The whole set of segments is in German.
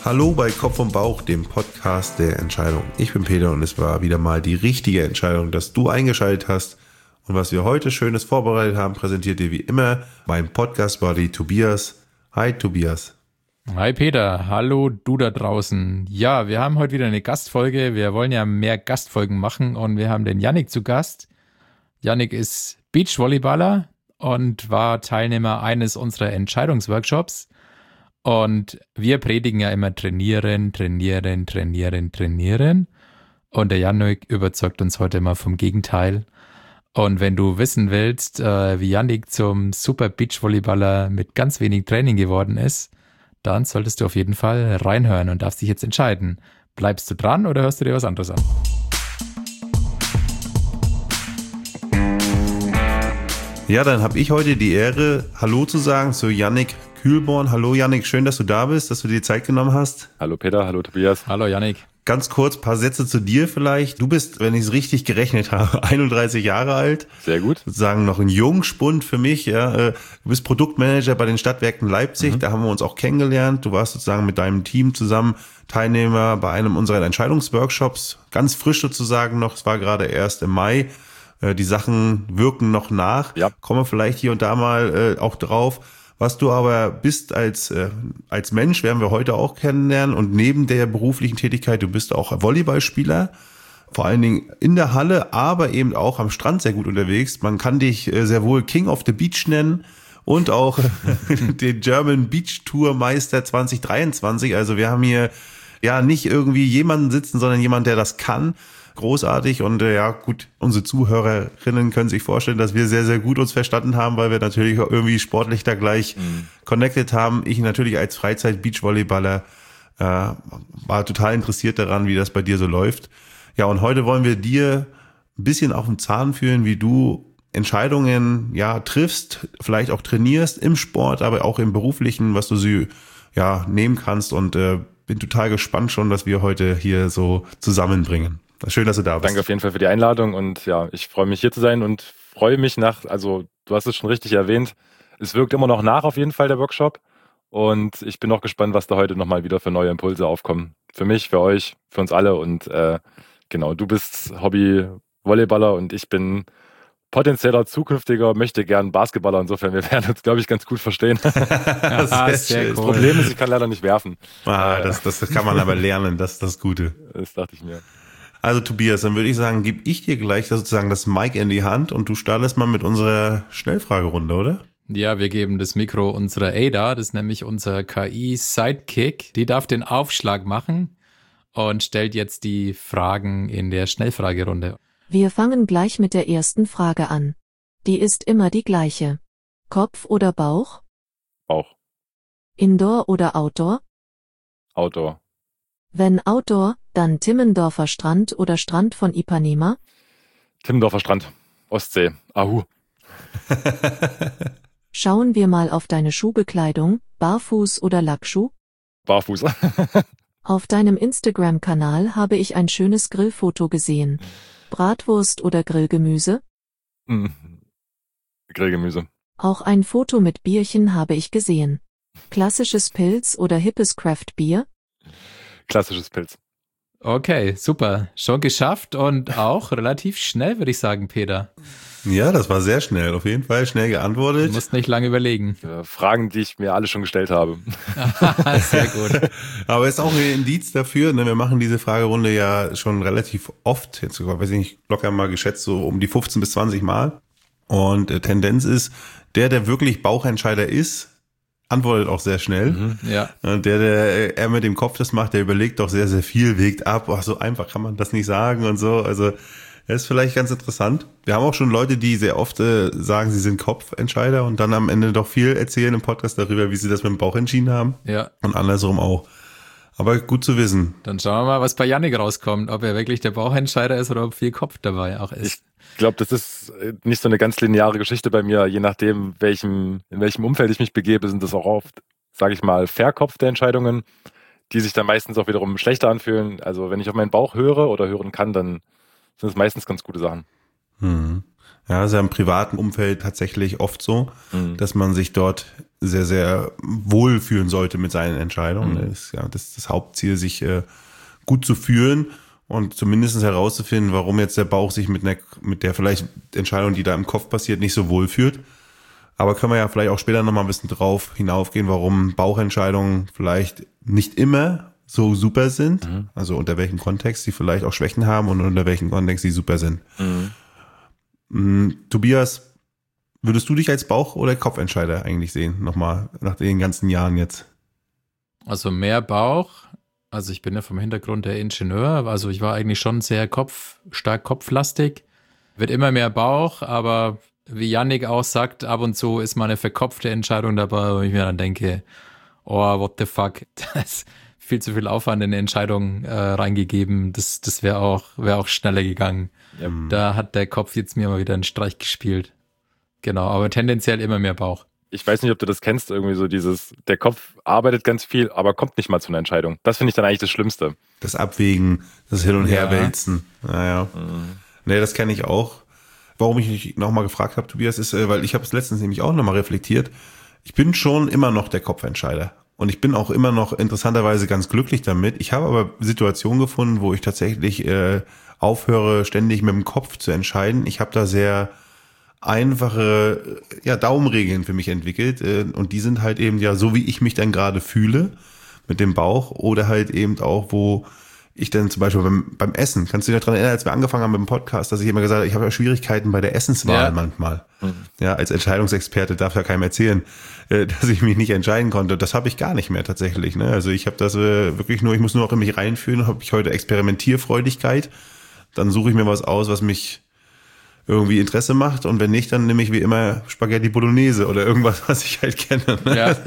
Hallo bei Kopf und Bauch, dem Podcast der Entscheidung. Ich bin Peter und es war wieder mal die richtige Entscheidung, dass du eingeschaltet hast. Und was wir heute Schönes vorbereitet haben, präsentiert dir wie immer mein Podcast-Buddy Tobias. Hi Tobias. Hi Peter, hallo du da draußen. Ja, wir haben heute wieder eine Gastfolge. Wir wollen ja mehr Gastfolgen machen und wir haben den Yannick zu Gast. Yannick ist Beachvolleyballer und war Teilnehmer eines unserer Entscheidungsworkshops. Und wir predigen ja immer trainieren. Und der Yannick überzeugt uns heute mal vom Gegenteil. Und wenn du wissen willst, wie Yannick zum super Beachvolleyballer mit ganz wenig Training geworden ist, dann solltest du auf jeden Fall reinhören und darfst dich jetzt entscheiden. Bleibst du dran oder hörst du dir was anderes an? Ja, dann habe ich heute die Ehre, Hallo zu sagen zu Yannick Kühlborn. Hallo Yannick, schön, dass du da bist, dass du dir Zeit genommen hast. Hallo Peter, hallo Tobias. Hallo Yannick. Ganz kurz, paar Sätze zu dir vielleicht. Du bist, wenn ich es richtig gerechnet habe, 31 Jahre alt. Sehr gut. Sozusagen noch ein Jungspund für mich. Ja. Du bist Produktmanager bei den Stadtwerken Leipzig. Da haben wir uns auch kennengelernt. Du warst sozusagen mit deinem Team zusammen Teilnehmer bei einem unserer Entscheidungsworkshops. Ganz frisch sozusagen noch. Es war gerade erst im Mai. Die Sachen wirken noch nach. Ja. Kommen wir vielleicht hier und da mal auch drauf. Was du aber bist als Mensch, werden wir heute auch kennenlernen. Und neben der beruflichen Tätigkeit, du bist auch Volleyballspieler, vor allen Dingen in der Halle, aber eben auch am Strand sehr gut unterwegs. Man kann dich sehr wohl King of the Beach nennen und auch den German Beach Tour Meister 2023. Also wir haben hier ja nicht irgendwie jemanden sitzen, sondern jemand, der das kann. Großartig und ja gut, unsere Zuhörerinnen können sich vorstellen, dass wir sehr, sehr gut uns verstanden haben, weil wir natürlich irgendwie sportlich da gleich connected haben. Ich natürlich als Freizeit-Beachvolleyballer war total interessiert daran, wie das bei dir so läuft. Ja, und heute wollen wir dir ein bisschen auf den Zahn fühlen, wie du Entscheidungen ja triffst, vielleicht auch trainierst im Sport, aber auch im Beruflichen, was du sie ja nehmen kannst und bin total gespannt schon, dass wir heute hier so zusammenbringen. Schön, dass du da bist. Danke auf jeden Fall für die Einladung und ja, ich freue mich hier zu sein und freue mich also du hast es schon richtig erwähnt, es wirkt immer noch nach auf jeden Fall der Workshop und ich bin auch gespannt, was da heute nochmal wieder für neue Impulse aufkommen. Für mich, für euch, für uns alle und genau, du bist Hobby-Volleyballer und ich bin potenzieller zukünftiger, möchte gern Basketballer, insofern wir werden uns, glaube ich, ganz gut verstehen. Sehr Das cool. Problem ist, ich kann leider nicht werfen. Das kann man aber lernen, das ist das Gute. Das dachte ich mir. Also Tobias, dann würde ich sagen, gebe ich dir gleich sozusagen das Mic in die Hand und du startest mal mit unserer Schnellfragerunde, oder? Ja, wir geben das Mikro unserer Ada, das ist nämlich unser KI-Sidekick. Die darf den Aufschlag machen und stellt jetzt die Fragen in der Schnellfragerunde. Wir fangen gleich mit der ersten Frage an. Die ist immer die gleiche. Kopf oder Bauch? Auch Indoor oder Outdoor? Outdoor. Wenn Outdoor, dann Timmendorfer Strand oder Strand von Ipanema? Timmendorfer Strand, Ostsee, Ahu. Schauen wir mal auf deine Schuhbekleidung, Barfuß oder Lackschuh? Barfuß. Auf deinem Instagram-Kanal habe ich ein schönes Grillfoto gesehen. Bratwurst oder Grillgemüse? Grillgemüse. Auch ein Foto mit Bierchen habe ich gesehen. Klassisches Pilz oder hippes Craft-Bier? Klassisches Pilz. Okay, super. Schon geschafft und auch relativ schnell, würde ich sagen, Peter. Ja, das war sehr schnell, auf jeden Fall schnell Du geantwortet. musst nicht lange überlegen. Fragen, die ich mir alle schon gestellt habe. Sehr gut. Aber ist auch ein Indiz dafür, ne? Wir machen diese Fragerunde ja schon relativ oft, jetzt sogar, weiß ich nicht, locker mal geschätzt, so um die 15 bis 20 Mal. Und Tendenz ist, der wirklich Bauchentscheider ist, antwortet auch sehr schnell. Ja. Der mit dem Kopf das macht, der überlegt doch sehr, sehr viel, wägt ab. Oh, so einfach kann man das nicht sagen und so. Also das ist vielleicht ganz interessant. Wir haben auch schon Leute, die sehr oft sagen, sie sind Kopfentscheider und dann am Ende doch viel erzählen im Podcast darüber, wie sie das mit dem Bauch entschieden haben. Ja. Und andersrum auch. Aber gut zu wissen. Dann schauen wir mal, was bei Yannick rauskommt, ob er wirklich der Bauchentscheider ist oder ob viel Kopf dabei auch ist. Ich glaube, das ist nicht so eine ganz lineare Geschichte bei mir. Je nachdem, in welchem Umfeld ich mich begebe, sind das auch oft, sage ich mal, verkopfte Entscheidungen, die sich dann meistens auch wiederum schlechter anfühlen. Also wenn ich auf meinen Bauch höre oder hören kann, dann sind es meistens ganz gute Sachen. Ja, ist ja im privaten Umfeld tatsächlich oft so, dass man sich dort sehr, sehr wohl fühlen sollte mit seinen Entscheidungen. Das ist ja das Hauptziel, sich gut zu fühlen und zumindest herauszufinden, warum jetzt der Bauch sich mit der vielleicht Entscheidung, die da im Kopf passiert, nicht so wohl fühlt. Aber können wir ja vielleicht auch später nochmal ein bisschen drauf hinaufgehen, warum Bauchentscheidungen vielleicht nicht immer so super sind. Also unter welchem Kontext sie vielleicht auch Schwächen haben und unter welchem Kontext sie super sind. Tobias, würdest du dich als Bauch- oder Kopfentscheider eigentlich sehen? Nochmal nach den ganzen Jahren jetzt. Also mehr Bauch. Also ich bin ja vom Hintergrund der Ingenieur. Also ich war eigentlich schon sehr stark kopflastig. Wird immer mehr Bauch, aber wie Yannick auch sagt, ab und zu ist mal eine verkopfte Entscheidung dabei, wo ich mir dann denke, oh, what the fuck, da ist viel zu viel Aufwand in eine Entscheidung reingegeben, das wäre auch schneller gegangen. Ja. Da hat der Kopf jetzt mir mal wieder einen Streich gespielt. Genau, aber tendenziell immer mehr Bauch. Ich weiß nicht, ob du das kennst, irgendwie so der Kopf arbeitet ganz viel, aber kommt nicht mal zu einer Entscheidung. Das finde ich dann eigentlich das Schlimmste. Das Abwägen, das Hin- und Herwälzen. Naja. Nee, das kenne ich auch. Warum ich dich nochmal gefragt habe, Tobias, ist, weil ich habe es letztens nämlich auch nochmal reflektiert. Ich bin schon immer noch der Kopfentscheider. Und ich bin auch immer noch interessanterweise ganz glücklich damit. Ich habe aber Situationen gefunden, wo ich tatsächlich aufhöre, ständig mit dem Kopf zu entscheiden. Ich habe da sehr einfache Daumenregeln für mich entwickelt. Und die sind halt eben so, wie ich mich dann gerade fühle mit dem Bauch. Oder halt eben auch, wo ich dann zum Beispiel beim Essen, kannst du dich daran erinnern, als wir angefangen haben mit dem Podcast, dass ich immer gesagt habe, ich habe ja Schwierigkeiten bei der Essenswahl manchmal. Ja, als Entscheidungsexperte darf ja keinem erzählen, dass ich mich nicht entscheiden konnte. Das habe ich gar nicht mehr tatsächlich. Ne? Also ich habe das wirklich nur, ich muss nur noch in mich reinfühlen, habe ich heute Experimentierfreudigkeit, dann suche ich mir was aus, was mich irgendwie Interesse macht und wenn nicht, dann nehme ich wie immer Spaghetti Bolognese oder irgendwas, was ich halt kenne. Ne? Ja.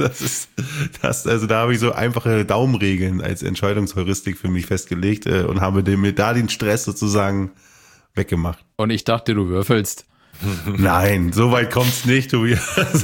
Also da habe ich so einfache Daumenregeln als Entscheidungsheuristik für mich festgelegt und habe mir da den Stress sozusagen weggemacht. Und ich dachte, du würfelst. Nein, so weit kommt's nicht, Tobias.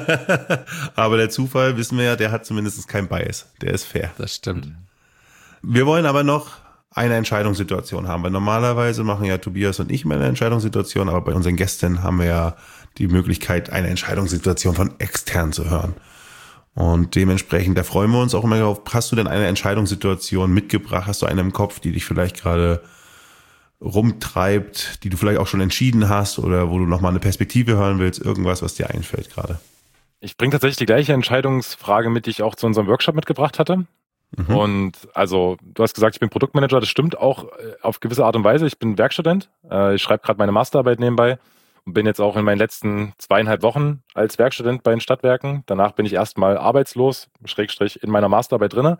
Aber der Zufall, wissen wir ja, der hat zumindest kein Bias. Der ist fair. Das stimmt. Wir wollen aber noch eine Entscheidungssituation haben. Weil normalerweise machen ja Tobias und ich mal eine Entscheidungssituation, aber bei unseren Gästen haben wir ja die Möglichkeit, eine Entscheidungssituation von extern zu hören. Und dementsprechend, da freuen wir uns auch immer drauf. Hast du denn eine Entscheidungssituation mitgebracht? Hast du eine im Kopf, die dich vielleicht gerade rumtreibt, die du vielleicht auch schon entschieden hast oder wo du nochmal eine Perspektive hören willst? Irgendwas, was dir einfällt gerade? Ich bringe tatsächlich die gleiche Entscheidungsfrage mit, die ich auch zu unserem Workshop mitgebracht hatte. Und also, du hast gesagt, ich bin Produktmanager, das stimmt auch auf gewisse Art und Weise. Ich bin Werkstudent, ich schreibe gerade meine Masterarbeit nebenbei und bin jetzt auch in meinen letzten 2,5 Wochen als Werkstudent bei den Stadtwerken. Danach bin ich erstmal arbeitslos, / in meiner Masterarbeit drinne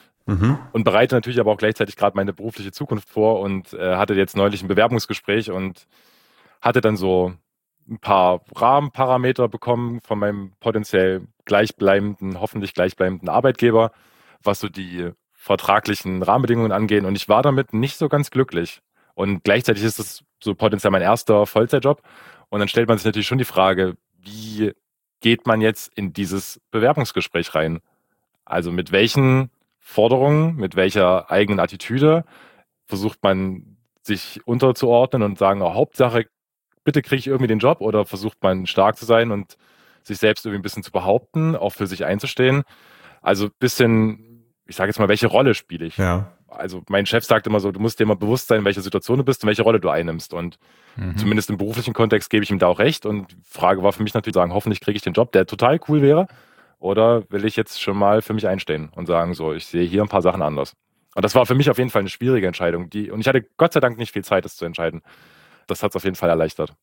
und bereite natürlich aber auch gleichzeitig gerade meine berufliche Zukunft vor und hatte jetzt neulich ein Bewerbungsgespräch und hatte dann so ein paar Rahmenparameter bekommen von meinem potenziell hoffentlich gleichbleibenden Arbeitgeber, was so die vertraglichen Rahmenbedingungen angeht. Und ich war damit nicht so ganz glücklich. Und gleichzeitig ist es so potenziell mein erster Vollzeitjob. Und dann stellt man sich natürlich schon die Frage, wie geht man jetzt in dieses Bewerbungsgespräch rein? Also mit welchen Forderungen, mit welcher eigenen Attitüde versucht man sich unterzuordnen und sagen, oh, Hauptsache, bitte kriege ich irgendwie den Job, oder versucht man stark zu sein und sich selbst irgendwie ein bisschen zu behaupten, auch für sich einzustehen? Also ein bisschen, ich sage jetzt mal, welche Rolle spiele ich? Ja. Also mein Chef sagt immer so, du musst dir immer bewusst sein, in welcher Situation du bist und welche Rolle du einnimmst. Und zumindest im beruflichen Kontext gebe ich ihm da auch recht. Und die Frage war für mich natürlich sagen, hoffentlich kriege ich den Job, der total cool wäre. Oder will ich jetzt schon mal für mich einstehen und sagen, so, ich sehe hier ein paar Sachen anders. Und das war für mich auf jeden Fall eine schwierige Entscheidung. Und ich hatte Gott sei Dank nicht viel Zeit, das zu entscheiden. Das hat es auf jeden Fall erleichtert.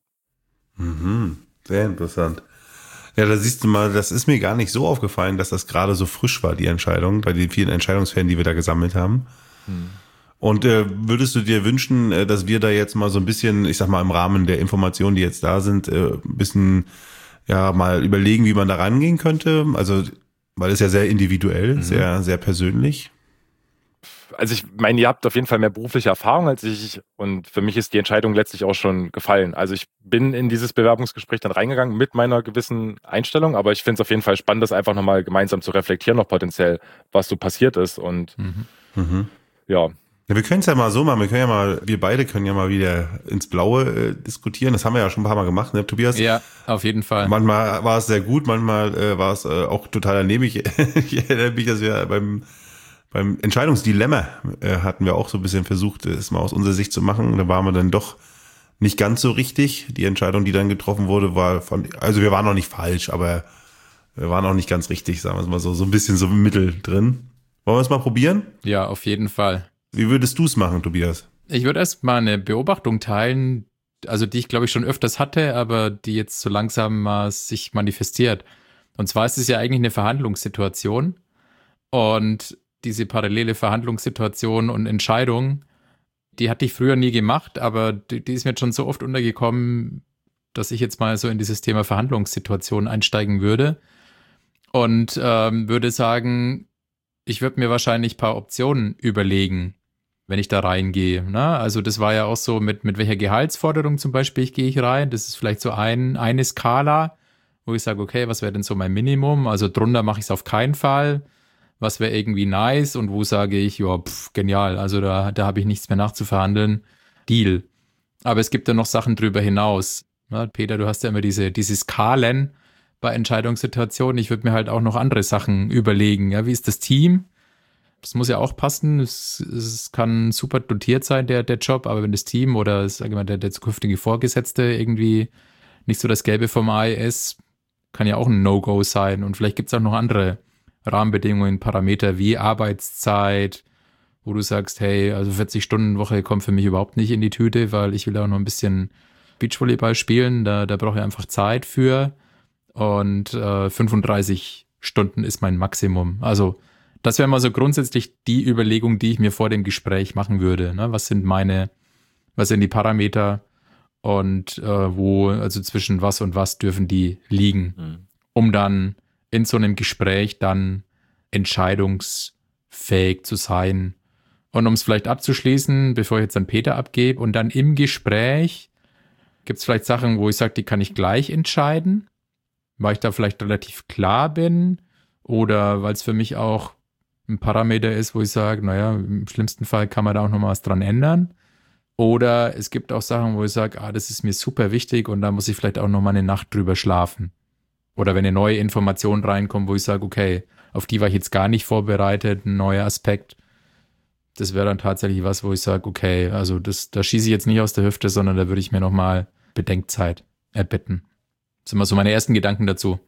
Sehr interessant. Ja, da siehst du mal, das ist mir gar nicht so aufgefallen, dass das gerade so frisch war, die Entscheidung, bei den vielen Entscheidungsfällen, die wir da gesammelt haben. Und würdest du dir wünschen, dass wir da jetzt mal so ein bisschen, ich sag mal im Rahmen der Informationen, die jetzt da sind, ein bisschen mal überlegen, wie man da rangehen könnte? Also, weil es ja sehr individuell, sehr, sehr persönlich. Also ich meine, ihr habt auf jeden Fall mehr berufliche Erfahrung als ich, und für mich ist die Entscheidung letztlich auch schon gefallen. Also ich bin in dieses Bewerbungsgespräch dann reingegangen mit meiner gewissen Einstellung, aber ich finde es auf jeden Fall spannend, das einfach nochmal gemeinsam zu reflektieren, noch potenziell, was so passiert ist. Und ja. Ja, wir können es ja mal so machen, wir beide können ja mal wieder ins Blaue diskutieren. Das haben wir ja schon ein paar Mal gemacht, ne, Tobias? Ja, auf jeden Fall. Manchmal war es sehr gut, manchmal war es auch total daneben. Ich erinnere mich, dass wir beim Entscheidungsdilemma hatten wir auch so ein bisschen versucht, es mal aus unserer Sicht zu machen. Da waren wir dann doch nicht ganz so richtig. Die Entscheidung, die dann getroffen wurde, also wir waren noch nicht falsch, aber wir waren auch nicht ganz richtig, sagen wir es mal so ein bisschen so im Mittel drin. Wollen wir es mal probieren? Ja, auf jeden Fall. Wie würdest du es machen, Tobias? Ich würde erst mal eine Beobachtung teilen, also die ich glaube ich schon öfters hatte, aber die jetzt so langsam mal sich manifestiert. Und zwar ist es ja eigentlich eine Verhandlungssituation und diese parallele Verhandlungssituation und Entscheidung, die hatte ich früher nie gemacht, aber die ist mir jetzt schon so oft untergekommen, dass ich jetzt mal so in dieses Thema Verhandlungssituation einsteigen würde und würde sagen, ich würde mir wahrscheinlich ein paar Optionen überlegen, wenn ich da reingehe. Ne? Also das war ja auch so, mit welcher Gehaltsforderung zum Beispiel gehe ich rein. Das ist vielleicht so eine Skala, wo ich sage, okay, was wäre denn so mein Minimum? Also drunter mache ich es auf keinen Fall. Was wäre irgendwie nice und wo sage ich, ja, genial, also da habe ich nichts mehr nachzuverhandeln. Deal. Aber es gibt ja noch Sachen drüber hinaus. Ne? Peter, du hast ja immer diese Skalen bei Entscheidungssituationen. Ich würde mir halt auch noch andere Sachen überlegen. Ja, wie ist das Team? Das muss ja auch passen. Es kann super dotiert sein, der Job, aber wenn das Team oder sag ich mal, der zukünftige Vorgesetzte irgendwie nicht so das Gelbe vom Ei ist, kann ja auch ein No-Go sein. Und vielleicht gibt es auch noch andere Rahmenbedingungen, Parameter wie Arbeitszeit, wo du sagst, hey, also 40-Stunden-Woche kommt für mich überhaupt nicht in die Tüte, weil ich will auch noch ein bisschen Beachvolleyball spielen. Da brauche ich einfach Zeit für. Und 35 Stunden ist mein Maximum. Also das wäre mal so grundsätzlich die Überlegung, die ich mir vor dem Gespräch machen würde. Ne? Was sind die Parameter und also zwischen was und was dürfen die liegen, um dann in so einem Gespräch dann entscheidungsfähig zu sein. Und um es vielleicht abzuschließen, bevor ich jetzt an Peter abgebe, und dann im Gespräch gibt es vielleicht Sachen, wo ich sage, die kann ich gleich entscheiden, weil ich da vielleicht relativ klar bin oder weil es für mich auch ein Parameter ist, wo ich sage, naja, im schlimmsten Fall kann man da auch noch mal was dran ändern. Oder es gibt auch Sachen, wo ich sage, das ist mir super wichtig und da muss ich vielleicht auch noch mal eine Nacht drüber schlafen. Oder wenn eine neue Information reinkommt, wo ich sage, okay, auf die war ich jetzt gar nicht vorbereitet, ein neuer Aspekt. Das wäre dann tatsächlich was, wo ich sage, okay, also da schieße ich jetzt nicht aus der Hüfte, sondern da würde ich mir nochmal Bedenkzeit erbitten. Das sind immer so meine ersten Gedanken dazu.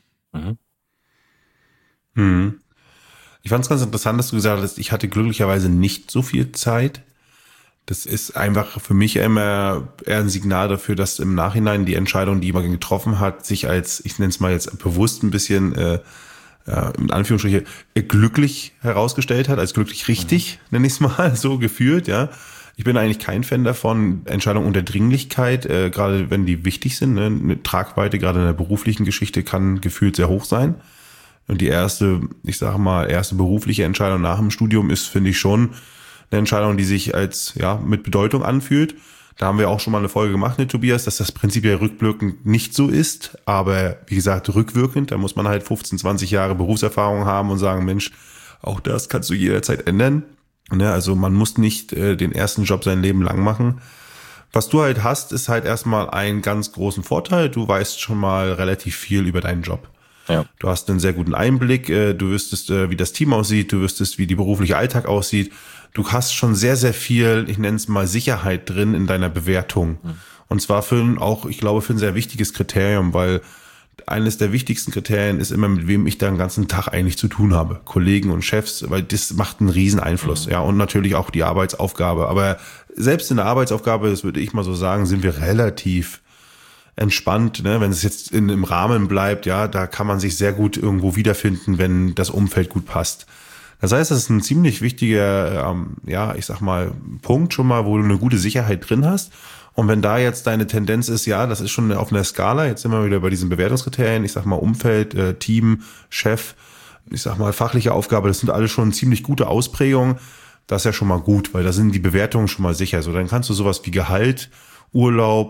Ich fand es ganz interessant, dass du gesagt hast, ich hatte glücklicherweise nicht so viel Zeit. Das ist einfach für mich immer eher ein Signal dafür, dass im Nachhinein die Entscheidung, die man getroffen hat, sich als, ich nenne es mal jetzt bewusst ein bisschen, in Anführungsstrichen, glücklich herausgestellt hat, als glücklich richtig, nenne ich es mal, so gefühlt, ja. Ich bin eigentlich kein Fan davon, Entscheidungen unter Dringlichkeit, gerade wenn die wichtig sind, ne? Eine Tragweite, gerade in der beruflichen Geschichte, kann gefühlt sehr hoch sein. Und die erste berufliche Entscheidung nach dem Studium ist, finde ich, schon eine Entscheidung, die sich als, mit Bedeutung anfühlt. Da haben wir auch schon mal eine Folge gemacht, ne, Tobias, dass das prinzipiell rückwirkend nicht so ist. Aber wie gesagt, rückwirkend, da muss man halt 15, 20 Jahre Berufserfahrung haben und sagen, Mensch, auch das kannst du jederzeit ändern. Ne, also man muss nicht den ersten Job sein Leben lang machen. Was du halt hast, ist halt erstmal einen ganz großen Vorteil. Du weißt schon mal relativ viel über deinen Job. Ja. Du hast einen sehr guten Einblick, du wüsstest, wie das Team aussieht, du wüsstest, wie die berufliche Alltag aussieht. Du hast schon sehr, sehr viel, ich nenne es mal Sicherheit drin in deiner Bewertung. Und zwar für ein sehr wichtiges Kriterium, weil eines der wichtigsten Kriterien ist immer, mit wem ich da den ganzen Tag eigentlich zu tun habe. Kollegen und Chefs, weil das macht einen riesen Einfluss. Ja, und natürlich auch die Arbeitsaufgabe. Aber selbst in der Arbeitsaufgabe, das würde ich mal so sagen, sind wir relativ entspannt, ne? Wenn es jetzt im Rahmen bleibt, ja, da kann man sich sehr gut irgendwo wiederfinden, wenn das Umfeld gut passt. Das heißt, das ist ein ziemlich wichtiger, Punkt schon mal, wo du eine gute Sicherheit drin hast. Und wenn da jetzt deine Tendenz ist, ja, das ist schon auf einer Skala, jetzt sind wir wieder bei diesen Bewertungskriterien, ich sag mal Umfeld, Team, Chef, ich sag mal fachliche Aufgabe, das sind alles schon ziemlich gute Ausprägungen. Das ist ja schon mal gut, weil da sind die Bewertungen schon mal sicher. So, dann kannst du sowas wie Gehalt, Urlaub,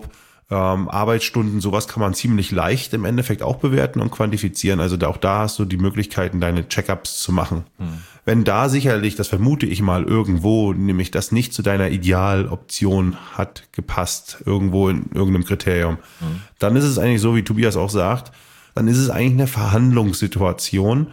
Arbeitsstunden, sowas kann man ziemlich leicht im Endeffekt auch bewerten und quantifizieren. Also auch da hast du die Möglichkeiten, deine Check-ups zu machen. Wenn da sicherlich, das vermute ich mal irgendwo, nämlich das nicht zu deiner Idealoption hat gepasst, irgendwo in irgendeinem Kriterium, dann ist es eigentlich so, wie Tobias auch sagt, dann ist es eigentlich eine Verhandlungssituation.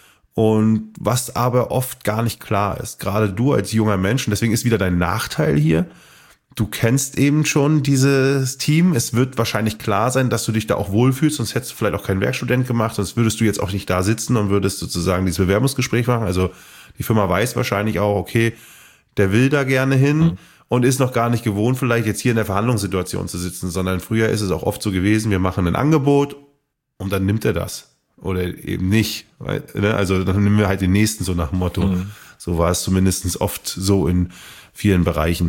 Und was aber oft gar nicht klar ist, gerade du als junger Mensch, und deswegen ist wieder dein Nachteil hier, du kennst eben schon dieses Team. Es wird wahrscheinlich klar sein, dass du dich da auch wohlfühlst, sonst hättest du vielleicht auch keinen Werkstudent gemacht, sonst würdest du jetzt auch nicht da sitzen und würdest sozusagen dieses Bewerbungsgespräch machen. Also die Firma weiß wahrscheinlich auch, okay, der will da gerne hin und ist noch gar nicht gewohnt, vielleicht jetzt hier in der Verhandlungssituation zu sitzen, sondern früher ist es auch oft so gewesen, wir machen ein Angebot und dann nimmt er das. Oder eben nicht. Also dann nehmen wir halt den nächsten, so nach dem Motto. So war es zumindest oft so in vielen Bereichen.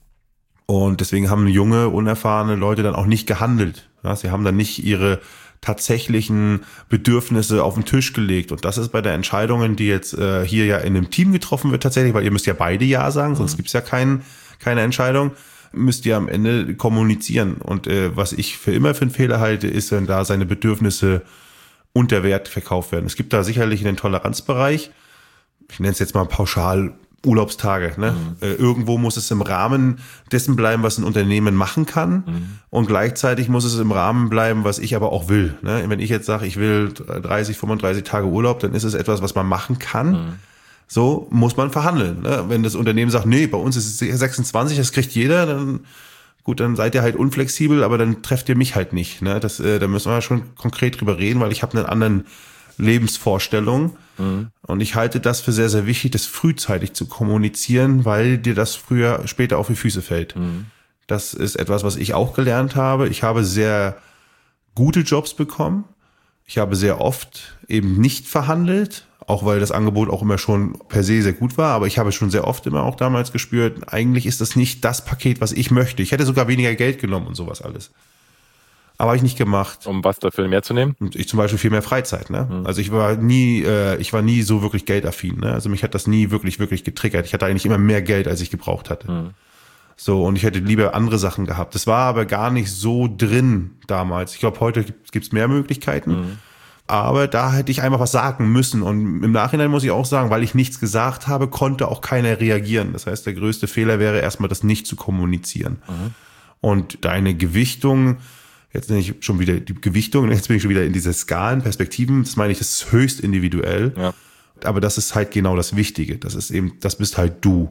Und deswegen haben junge, unerfahrene Leute dann auch nicht gehandelt. Ja, sie haben dann nicht ihre tatsächlichen Bedürfnisse auf den Tisch gelegt. Und das ist bei der Entscheidungen, die jetzt hier ja in einem Team getroffen wird tatsächlich, weil ihr müsst ja beide Ja sagen, sonst gibt's ja keine Entscheidung, müsst ihr am Ende kommunizieren. Und was ich für einen Fehler halte, ist, wenn da seine Bedürfnisse unter Wert verkauft werden. Es gibt da sicherlich einen Toleranzbereich. Ich nenne es jetzt mal pauschal Urlaubstage. Ne? Irgendwo muss es im Rahmen dessen bleiben, was ein Unternehmen machen kann. Und gleichzeitig muss es im Rahmen bleiben, was ich aber auch will. Ne? Wenn ich jetzt sage, ich will 30, 35 Tage Urlaub, dann ist es etwas, was man machen kann. So muss man verhandeln. Ne? Wenn das Unternehmen sagt, nee, bei uns ist es 26, das kriegt jeder, dann gut, dann seid ihr halt unflexibel, aber dann trefft ihr mich halt nicht. Ne? Da müssen wir schon konkret drüber reden, weil ich habe einen anderen Lebensvorstellung. Und ich halte das für sehr, sehr wichtig, das frühzeitig zu kommunizieren, weil dir das später auf die Füße fällt. Das ist etwas, was ich auch gelernt habe. Ich habe sehr gute Jobs bekommen. Ich habe sehr oft eben nicht verhandelt, auch weil das Angebot auch immer schon per se sehr gut war. Aber ich habe schon sehr oft immer auch damals gespürt, eigentlich ist das nicht das Paket, was ich möchte. Ich hätte sogar weniger Geld genommen und sowas alles. Aber habe ich nicht gemacht. Um was dafür mehr zu nehmen? Ich zum Beispiel viel mehr Freizeit. Ne? Also ich war nie so wirklich geldaffin. Ne? Also mich hat das nie wirklich getriggert. Ich hatte eigentlich immer mehr Geld, als ich gebraucht hatte. So, und ich hätte lieber andere Sachen gehabt. Das war aber gar nicht so drin damals. Ich glaube, heute gibt's mehr Möglichkeiten. Aber da hätte ich einfach was sagen müssen. Und im Nachhinein muss ich auch sagen, weil ich nichts gesagt habe, konnte auch keiner reagieren. Das heißt, der größte Fehler wäre erstmal, das nicht zu kommunizieren. Und deine Gewichtung, jetzt nenne ich schon wieder die Gewichtung, jetzt bin ich schon wieder in diese Skalen, Perspektiven, das meine ich, das ist höchst individuell. Ja. Aber das ist halt genau das Wichtige. Das ist eben, das bist halt du.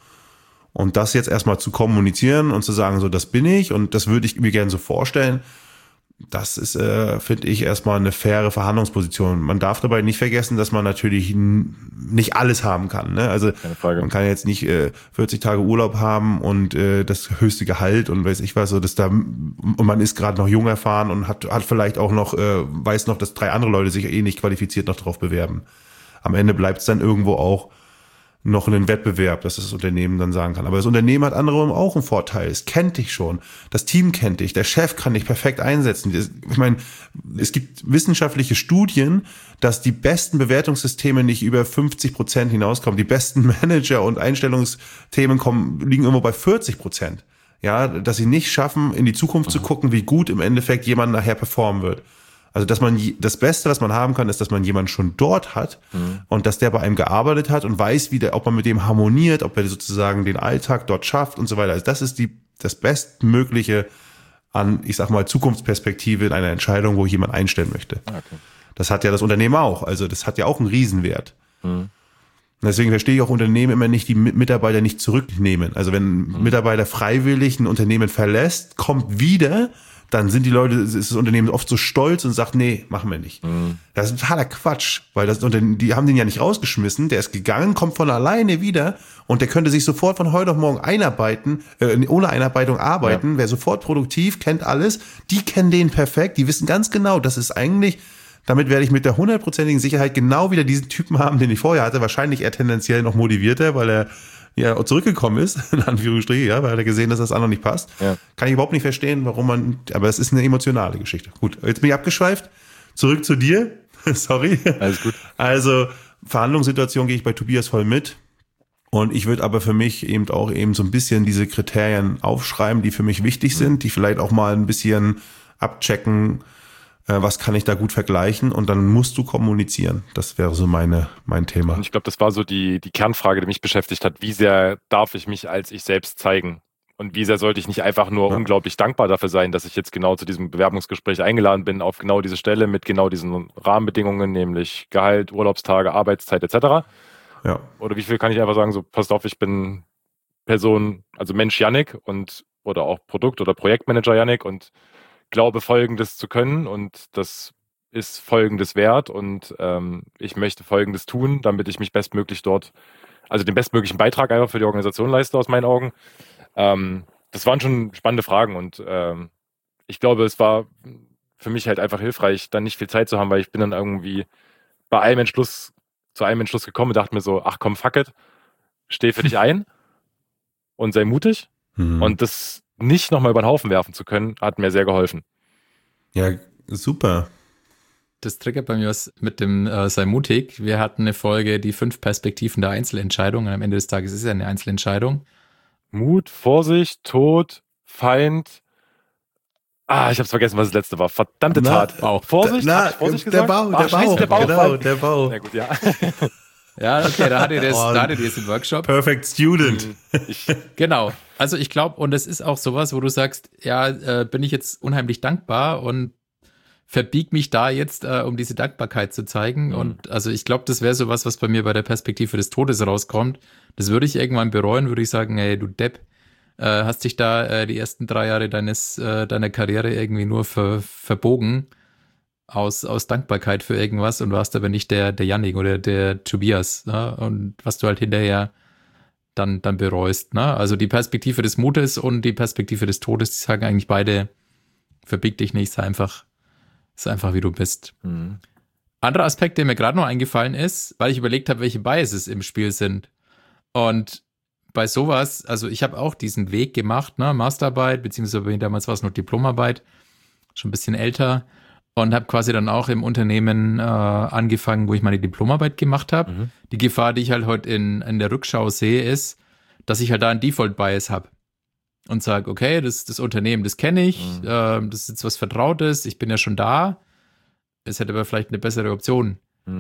Und das jetzt erstmal zu kommunizieren und zu sagen, so, das bin ich und das würde ich mir gerne so vorstellen, das ist, finde ich, erstmal eine faire Verhandlungsposition. Man darf dabei nicht vergessen, dass man natürlich nicht alles haben kann. Ne? Also man kann jetzt nicht 40 Tage Urlaub haben und das höchste Gehalt und weiß ich was, so dass und man ist gerade noch jung erfahren und hat vielleicht auch noch, weiß noch, dass 3 andere Leute sich nicht qualifiziert noch drauf bewerben. Am Ende bleibt es dann irgendwo auch noch einen Wettbewerb, dass das Unternehmen dann sagen kann. Aber das Unternehmen hat anderem auch einen Vorteil. Es kennt dich schon. Das Team kennt dich. Der Chef kann dich perfekt einsetzen. Ich meine, es gibt wissenschaftliche Studien, dass die besten Bewertungssysteme nicht über 50% hinauskommen. Die besten Manager- und Einstellungsthemen liegen irgendwo bei 40%. Ja, dass sie nicht schaffen, in die Zukunft zu gucken, wie gut im Endeffekt jemand nachher performen wird. Also, dass man das Beste, was man haben kann, ist, dass man jemanden schon dort hat und dass der bei einem gearbeitet hat und weiß, ob man mit dem harmoniert, ob er sozusagen den Alltag dort schafft und so weiter. Also, das ist das Bestmögliche an, ich sag mal, Zukunftsperspektive in einer Entscheidung, wo ich jemanden einstellen möchte. Okay. Das hat ja das Unternehmen auch. Also, das hat ja auch einen Riesenwert. Deswegen verstehe ich auch Unternehmen immer nicht, die Mitarbeiter nicht zurücknehmen. Also, wenn ein Mitarbeiter freiwillig ein Unternehmen verlässt, kommt wieder, dann sind ist das Unternehmen oft so stolz und sagt, nee, machen wir nicht. Das ist totaler Quatsch, weil die haben den ja nicht rausgeschmissen, der ist gegangen, kommt von alleine wieder und der könnte sich sofort von heute auf morgen einarbeiten, ohne Einarbeitung arbeiten, wäre sofort produktiv, kennt alles, die kennen den perfekt, die wissen ganz genau, das ist eigentlich, damit werde ich mit der 100%igen Sicherheit genau wieder diesen Typen haben, den ich vorher hatte, wahrscheinlich eher tendenziell noch motivierter, weil er ja zurückgekommen ist, in Anführungsstrichen, ja, weil er gesehen, dass das andere nicht passt. Ja. Kann ich überhaupt nicht verstehen, aber es ist eine emotionale Geschichte. Gut, jetzt bin ich abgeschweift. Zurück zu dir. Sorry. Alles gut. Also, Verhandlungssituation gehe ich bei Tobias voll mit. Und ich würde aber für mich eben auch eben so ein bisschen diese Kriterien aufschreiben, die für mich wichtig sind, die vielleicht auch mal ein bisschen abchecken, was kann ich da gut vergleichen, und dann musst du kommunizieren. Das wäre so mein Thema. Und ich glaube, das war so die Kernfrage, die mich beschäftigt hat. Wie sehr darf ich mich als ich selbst zeigen? Und wie sehr sollte ich nicht einfach nur unglaublich dankbar dafür sein, dass ich jetzt genau zu diesem Bewerbungsgespräch eingeladen bin, auf genau diese Stelle mit genau diesen Rahmenbedingungen, nämlich Gehalt, Urlaubstage, Arbeitszeit etc. Ja. Oder wie viel kann ich einfach sagen, so passt auf, ich bin Person, also Mensch Yannick oder auch Produkt- oder Projektmanager Yannick und glaube Folgendes zu können und das ist Folgendes wert und ich möchte Folgendes tun, damit ich mich bestmöglich dort, also den bestmöglichen Beitrag einfach für die Organisation leiste aus meinen Augen. Das waren schon spannende Fragen und ich glaube, es war für mich halt einfach hilfreich, dann nicht viel Zeit zu haben, weil ich bin dann irgendwie zu einem Entschluss gekommen und dachte mir so, ach komm, fuck it, steh für dich ein und sei mutig. Und das nicht nochmal über den Haufen werfen zu können, hat mir sehr geholfen. Ja, super. Das triggert bei mir was mit dem sei mutig. Wir hatten eine Folge, die 5 Perspektiven der Einzelentscheidung. Und am Ende des Tages ist es ja eine Einzelentscheidung. Mut, Vorsicht, Tod, Feind. Ich hab's vergessen, was das letzte war. Verdammte Tat. Bauch. Vorsicht, hab ich Vorsicht gesagt? Der Bauch, Genau, der Bauch. Na gut, ja. Ja, okay, da hattet ihr das im Workshop. Perfect Student. Genau. Also ich glaube, und es ist auch sowas, wo du sagst, ja, bin ich jetzt unheimlich dankbar und verbieg mich da jetzt, um diese Dankbarkeit zu zeigen. Und also ich glaube, das wäre sowas, was bei mir bei der Perspektive des Todes rauskommt. Das würde ich irgendwann bereuen, würde ich sagen, hey, du Depp, hast dich da die ersten 3 Jahre deiner Karriere irgendwie nur verbogen aus Dankbarkeit für irgendwas und warst aber nicht der Yannick oder der Tobias, ne? Und was du halt hinterher dann bereust, ne? Also die Perspektive des Mutes und die Perspektive des Todes, die sagen eigentlich beide, verbieg dich nicht, sei einfach wie du bist. Anderer Aspekt, der mir gerade noch eingefallen ist, weil ich überlegt habe, welche Biases im Spiel sind. Und bei sowas, also ich habe auch diesen Weg gemacht, ne, Masterarbeit, beziehungsweise damals war es noch Diplomarbeit, schon ein bisschen älter, und habe quasi dann auch im Unternehmen angefangen, wo ich meine Diplomarbeit gemacht habe. Die Gefahr, die ich halt heute in der Rückschau sehe, ist, dass ich halt da einen Default-Bias habe und sage, okay, das Unternehmen, das kenne ich, das ist jetzt was Vertrautes, ich bin ja schon da. Es hätte aber vielleicht eine bessere Option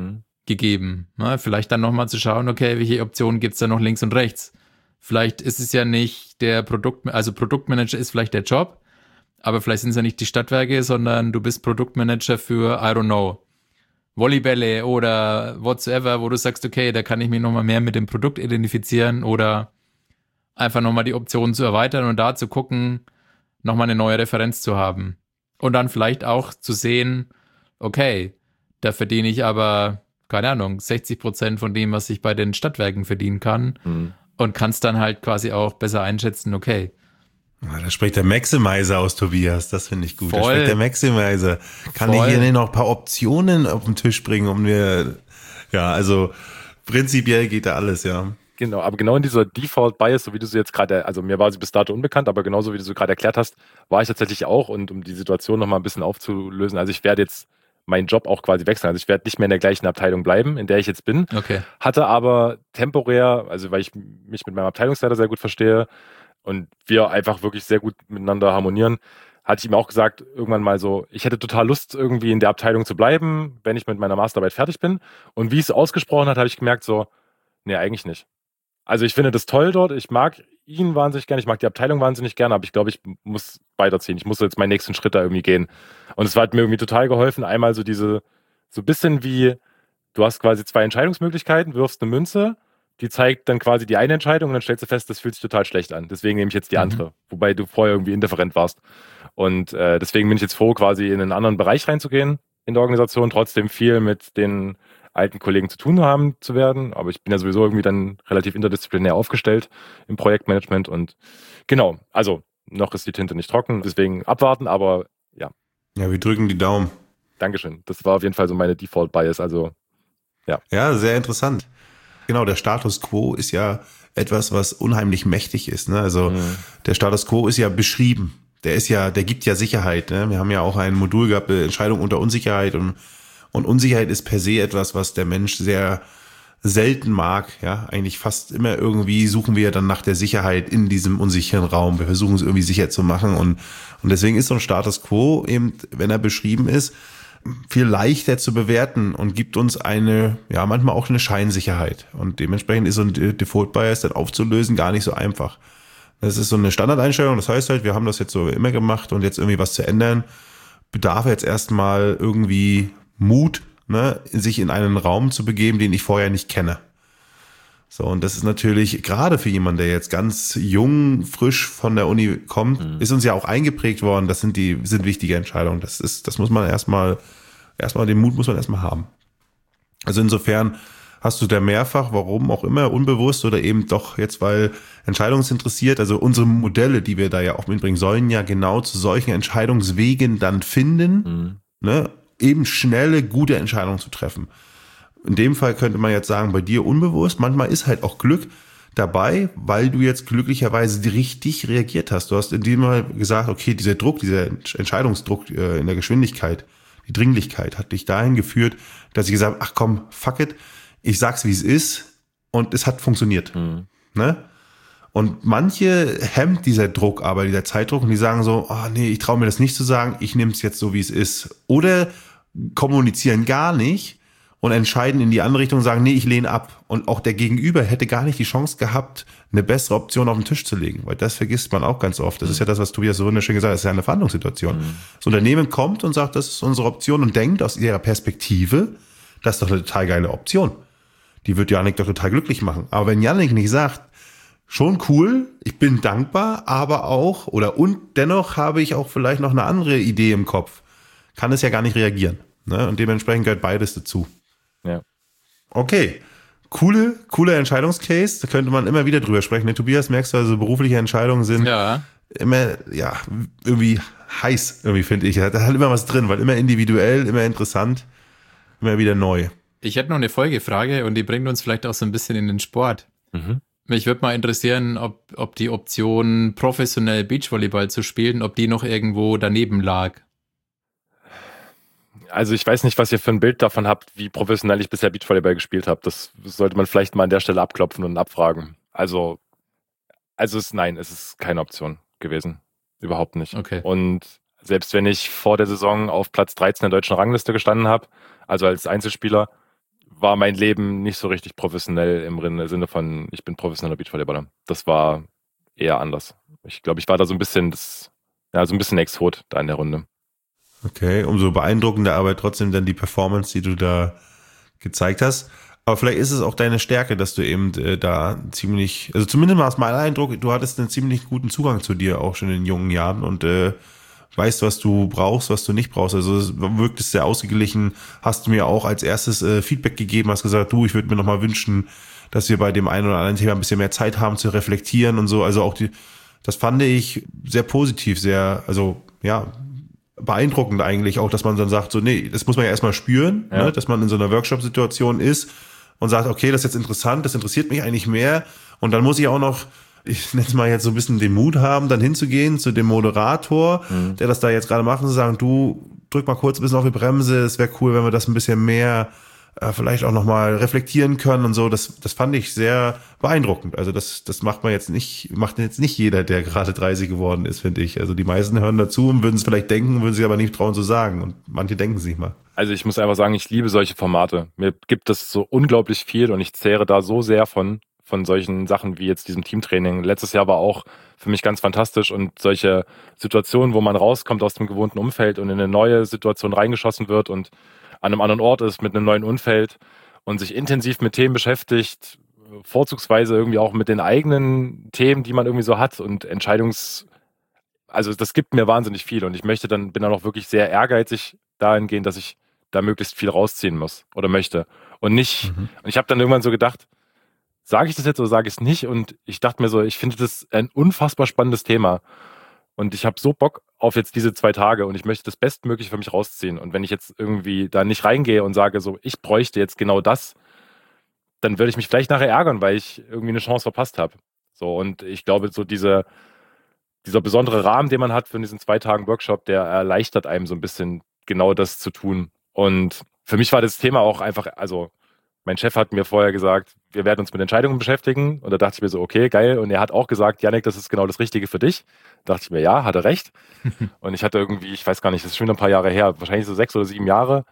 gegeben. Ne? Vielleicht dann nochmal zu schauen, okay, welche Optionen gibt es da noch links und rechts? Vielleicht ist es ja nicht der Produktmanager ist vielleicht der Job, aber vielleicht sind es ja nicht die Stadtwerke, sondern du bist Produktmanager für, I don't know, Volleybälle oder whatsoever, wo du sagst, okay, da kann ich mich nochmal mehr mit dem Produkt identifizieren oder einfach nochmal die Optionen zu erweitern und da zu gucken, nochmal eine neue Referenz zu haben. Und dann vielleicht auch zu sehen, okay, da verdiene ich aber, keine Ahnung, 60% von dem, was ich bei den Stadtwerken verdienen kann und kannst dann halt quasi auch besser einschätzen, okay. Da spricht der Maximizer aus, Tobias. Das finde ich gut. Voll. Da spricht der Maximizer. Kann ich hier nicht noch ein paar Optionen auf den Tisch bringen, um mir, ja, also prinzipiell geht da alles, ja. Genau, aber genau in dieser Default Bias, so wie du sie jetzt gerade, also mir war sie bis dato unbekannt, aber genauso wie du sie gerade erklärt hast, war ich tatsächlich auch, und um die Situation nochmal ein bisschen aufzulösen, also ich werde jetzt meinen Job auch quasi wechseln, also ich werde nicht mehr in der gleichen Abteilung bleiben, in der ich jetzt bin, hatte aber temporär, also weil ich mich mit meinem Abteilungsleiter sehr gut verstehe und wir einfach wirklich sehr gut miteinander harmonieren, hatte ich ihm auch gesagt, irgendwann mal so, ich hätte total Lust, irgendwie in der Abteilung zu bleiben, wenn ich mit meiner Masterarbeit fertig bin. Und wie ich es ausgesprochen hat, habe ich gemerkt so, nee, eigentlich nicht. Also ich finde das toll dort, ich mag ihn wahnsinnig gerne, ich mag die Abteilung wahnsinnig gerne, aber ich glaube, ich muss weiterziehen, ich muss jetzt meinen nächsten Schritt da irgendwie gehen. Und es hat mir irgendwie total geholfen, einmal so so ein bisschen wie, du hast quasi 2 Entscheidungsmöglichkeiten, wirfst eine Münze, die zeigt dann quasi die eine Entscheidung und dann stellst du fest, das fühlt sich total schlecht an, deswegen nehme ich jetzt die andere, wobei du vorher irgendwie indifferent warst. Und deswegen bin ich jetzt froh, quasi in einen anderen Bereich reinzugehen in der Organisation, trotzdem viel mit den alten Kollegen zu tun haben zu werden, aber ich bin ja sowieso irgendwie dann relativ interdisziplinär aufgestellt im Projektmanagement und genau, also noch ist die Tinte nicht trocken, deswegen abwarten, aber ja. Ja, wir drücken die Daumen. Dankeschön, das war auf jeden Fall so meine Default Bias, also ja. Ja, sehr interessant. Genau, der Status Quo ist ja etwas, was unheimlich mächtig ist, ne? Also der Status Quo ist ja beschrieben, der gibt ja Sicherheit, ne? Wir haben ja auch ein Modul gehabt, Entscheidung unter Unsicherheit, und Unsicherheit ist per se etwas, was der Mensch sehr selten mag. Ja, eigentlich fast immer irgendwie suchen wir dann nach der Sicherheit in diesem unsicheren Raum. Wir versuchen es irgendwie sicher zu machen und deswegen ist so ein Status Quo eben, wenn er beschrieben ist, viel leichter zu bewerten und gibt uns eine, ja, manchmal auch eine Scheinsicherheit. Und dementsprechend ist so ein Default Bias dann aufzulösen gar nicht so einfach. Das ist so eine Standardeinstellung, das heißt halt, wir haben das jetzt so immer gemacht und jetzt irgendwie was zu ändern, bedarf jetzt erstmal irgendwie Mut, ne, sich in einen Raum zu begeben, den ich vorher nicht kenne. So, und das ist natürlich gerade für jemanden, der jetzt ganz jung, frisch von der Uni kommt, ist uns ja auch eingeprägt worden, das sind wichtige Entscheidungen. Das muss man erstmal den Mut muss man erstmal haben. Also insofern hast du da mehrfach, warum auch immer, unbewusst oder eben doch jetzt, weil entscheidungsinteressiert, also unsere Modelle, die wir da ja auch mitbringen, sollen ja genau zu solchen Entscheidungswegen dann finden, ne, eben schnelle, gute Entscheidungen zu treffen. In dem Fall könnte man jetzt sagen, bei dir unbewusst, manchmal ist halt auch Glück dabei, weil du jetzt glücklicherweise richtig reagiert hast. Du hast in dem Fall gesagt, okay, dieser Druck, dieser Entscheidungsdruck in der Geschwindigkeit, die Dringlichkeit hat dich dahin geführt, dass ich gesagt habe, ach komm, fuck it, ich sag's wie es ist und es hat funktioniert. Ne? Und manche hemmt dieser Druck, aber dieser Zeitdruck und die sagen so, oh nee, ich traue mir das nicht zu sagen, ich nehme es jetzt so, wie es ist. Oder kommunizieren gar nicht und entscheiden in die andere Richtung und sagen, nee, ich lehne ab. Und auch der Gegenüber hätte gar nicht die Chance gehabt, eine bessere Option auf den Tisch zu legen, weil das vergisst man auch ganz oft. Das ist ja das, was Tobias so wunderschön gesagt hat, das ist ja eine Verhandlungssituation. Das Unternehmen kommt und sagt, das ist unsere Option und denkt aus ihrer Perspektive, das ist doch eine total geile Option. Die wird Yannick doch total glücklich machen. Aber wenn Yannick nicht sagt, schon cool, ich bin dankbar, aber auch, und dennoch habe ich auch vielleicht noch eine andere Idee im Kopf, kann es ja gar nicht reagieren. Ne? Und dementsprechend gehört beides dazu. Ja. Okay, cooler Entscheidungscase, da könnte man immer wieder drüber sprechen. Ne, Tobias, merkst du, also berufliche Entscheidungen sind immer, ja, irgendwie heiß, irgendwie finde ich. Da hat immer was drin, weil immer individuell, immer interessant, immer wieder neu. Ich hätte noch eine Folgefrage und die bringt uns vielleicht auch so ein bisschen in den Sport. Mich würde mal interessieren, ob die Option, professionell Beachvolleyball zu spielen, ob die noch irgendwo daneben lag. Also ich weiß nicht, was ihr für ein Bild davon habt, wie professionell ich bisher Beachvolleyball gespielt habe. Das sollte man vielleicht mal an der Stelle abklopfen und abfragen. Also es ist keine Option gewesen. Überhaupt nicht. Okay. Und selbst wenn ich vor der Saison auf Platz 13 der deutschen Rangliste gestanden habe, also als Einzelspieler, war mein Leben nicht so richtig professionell im Sinne von, ich bin professioneller Beachvolleyballer. Das war eher anders. Ich glaube, ich war da so ein bisschen Exot da in der Runde. Okay, umso beeindruckender aber trotzdem dann die Performance, die du da gezeigt hast. Aber vielleicht ist es auch deine Stärke, dass du eben da ziemlich, also zumindest mal aus meinem Eindruck, du hattest einen ziemlich guten Zugang zu dir auch schon in jungen Jahren und weißt, was du brauchst, was du nicht brauchst. Also es wirkt es sehr ausgeglichen. Hast du mir auch als erstes Feedback gegeben, hast gesagt, du, ich würde mir noch mal wünschen, dass wir bei dem einen oder anderen Thema ein bisschen mehr Zeit haben zu reflektieren und so. Also auch das fand ich sehr positiv, sehr, also ja, beeindruckend eigentlich auch, dass man dann sagt, so nee, das muss man ja erstmal spüren, ja. Ne, dass man in so einer Workshop-Situation ist und sagt, okay, das ist jetzt interessant, das interessiert mich eigentlich mehr und dann muss ich auch noch, ich nenne es mal jetzt so ein bisschen den Mut haben, dann hinzugehen zu dem Moderator, der das da jetzt gerade macht und zu sagen, du, drück mal kurz ein bisschen auf die Bremse, es wäre cool, wenn wir das ein bisschen mehr vielleicht auch nochmal reflektieren können und so, das fand ich sehr beeindruckend. Also das macht jetzt nicht jeder, der gerade 30 geworden ist, finde ich. Also die meisten hören dazu und würden es vielleicht denken, würden sich aber nicht trauen zu sagen und manche denken es nicht mal. Also ich muss einfach sagen, ich liebe solche Formate. Mir gibt es so unglaublich viel und ich zehre da so sehr von solchen Sachen wie jetzt diesem Teamtraining. Letztes Jahr war auch für mich ganz fantastisch und solche Situationen, wo man rauskommt aus dem gewohnten Umfeld und in eine neue Situation reingeschossen wird und an einem anderen Ort ist, mit einem neuen Umfeld und sich intensiv mit Themen beschäftigt, vorzugsweise irgendwie auch mit den eigenen Themen, die man irgendwie so hat und also das gibt mir wahnsinnig viel und ich bin dann auch wirklich sehr ehrgeizig dahingehend, dass ich da möglichst viel rausziehen muss oder möchte und nicht, und ich habe dann irgendwann so gedacht, sage ich das jetzt oder sage ich es nicht und ich dachte mir so, ich finde das ein unfassbar spannendes Thema und ich habe so Bock auf jetzt diese 2 Tage und ich möchte das Bestmögliche für mich rausziehen. Und wenn ich jetzt irgendwie da nicht reingehe und sage so, ich bräuchte jetzt genau das, dann würde ich mich vielleicht nachher ärgern, weil ich irgendwie eine Chance verpasst habe. So, und ich glaube, so dieser besondere Rahmen, den man hat für diesen 2 Tagen Workshop, der erleichtert einem so ein bisschen genau das zu tun. Und für mich war das Thema auch einfach, also mein Chef hat mir vorher gesagt, wir werden uns mit Entscheidungen beschäftigen. Und da dachte ich mir so, okay, geil. Und er hat auch gesagt, Jannik, das ist genau das Richtige für dich. Da dachte ich mir, ja, hat er recht. Und ich hatte irgendwie, ich weiß gar nicht, das ist schon ein paar Jahre her, wahrscheinlich so 6 oder 7 Jahre.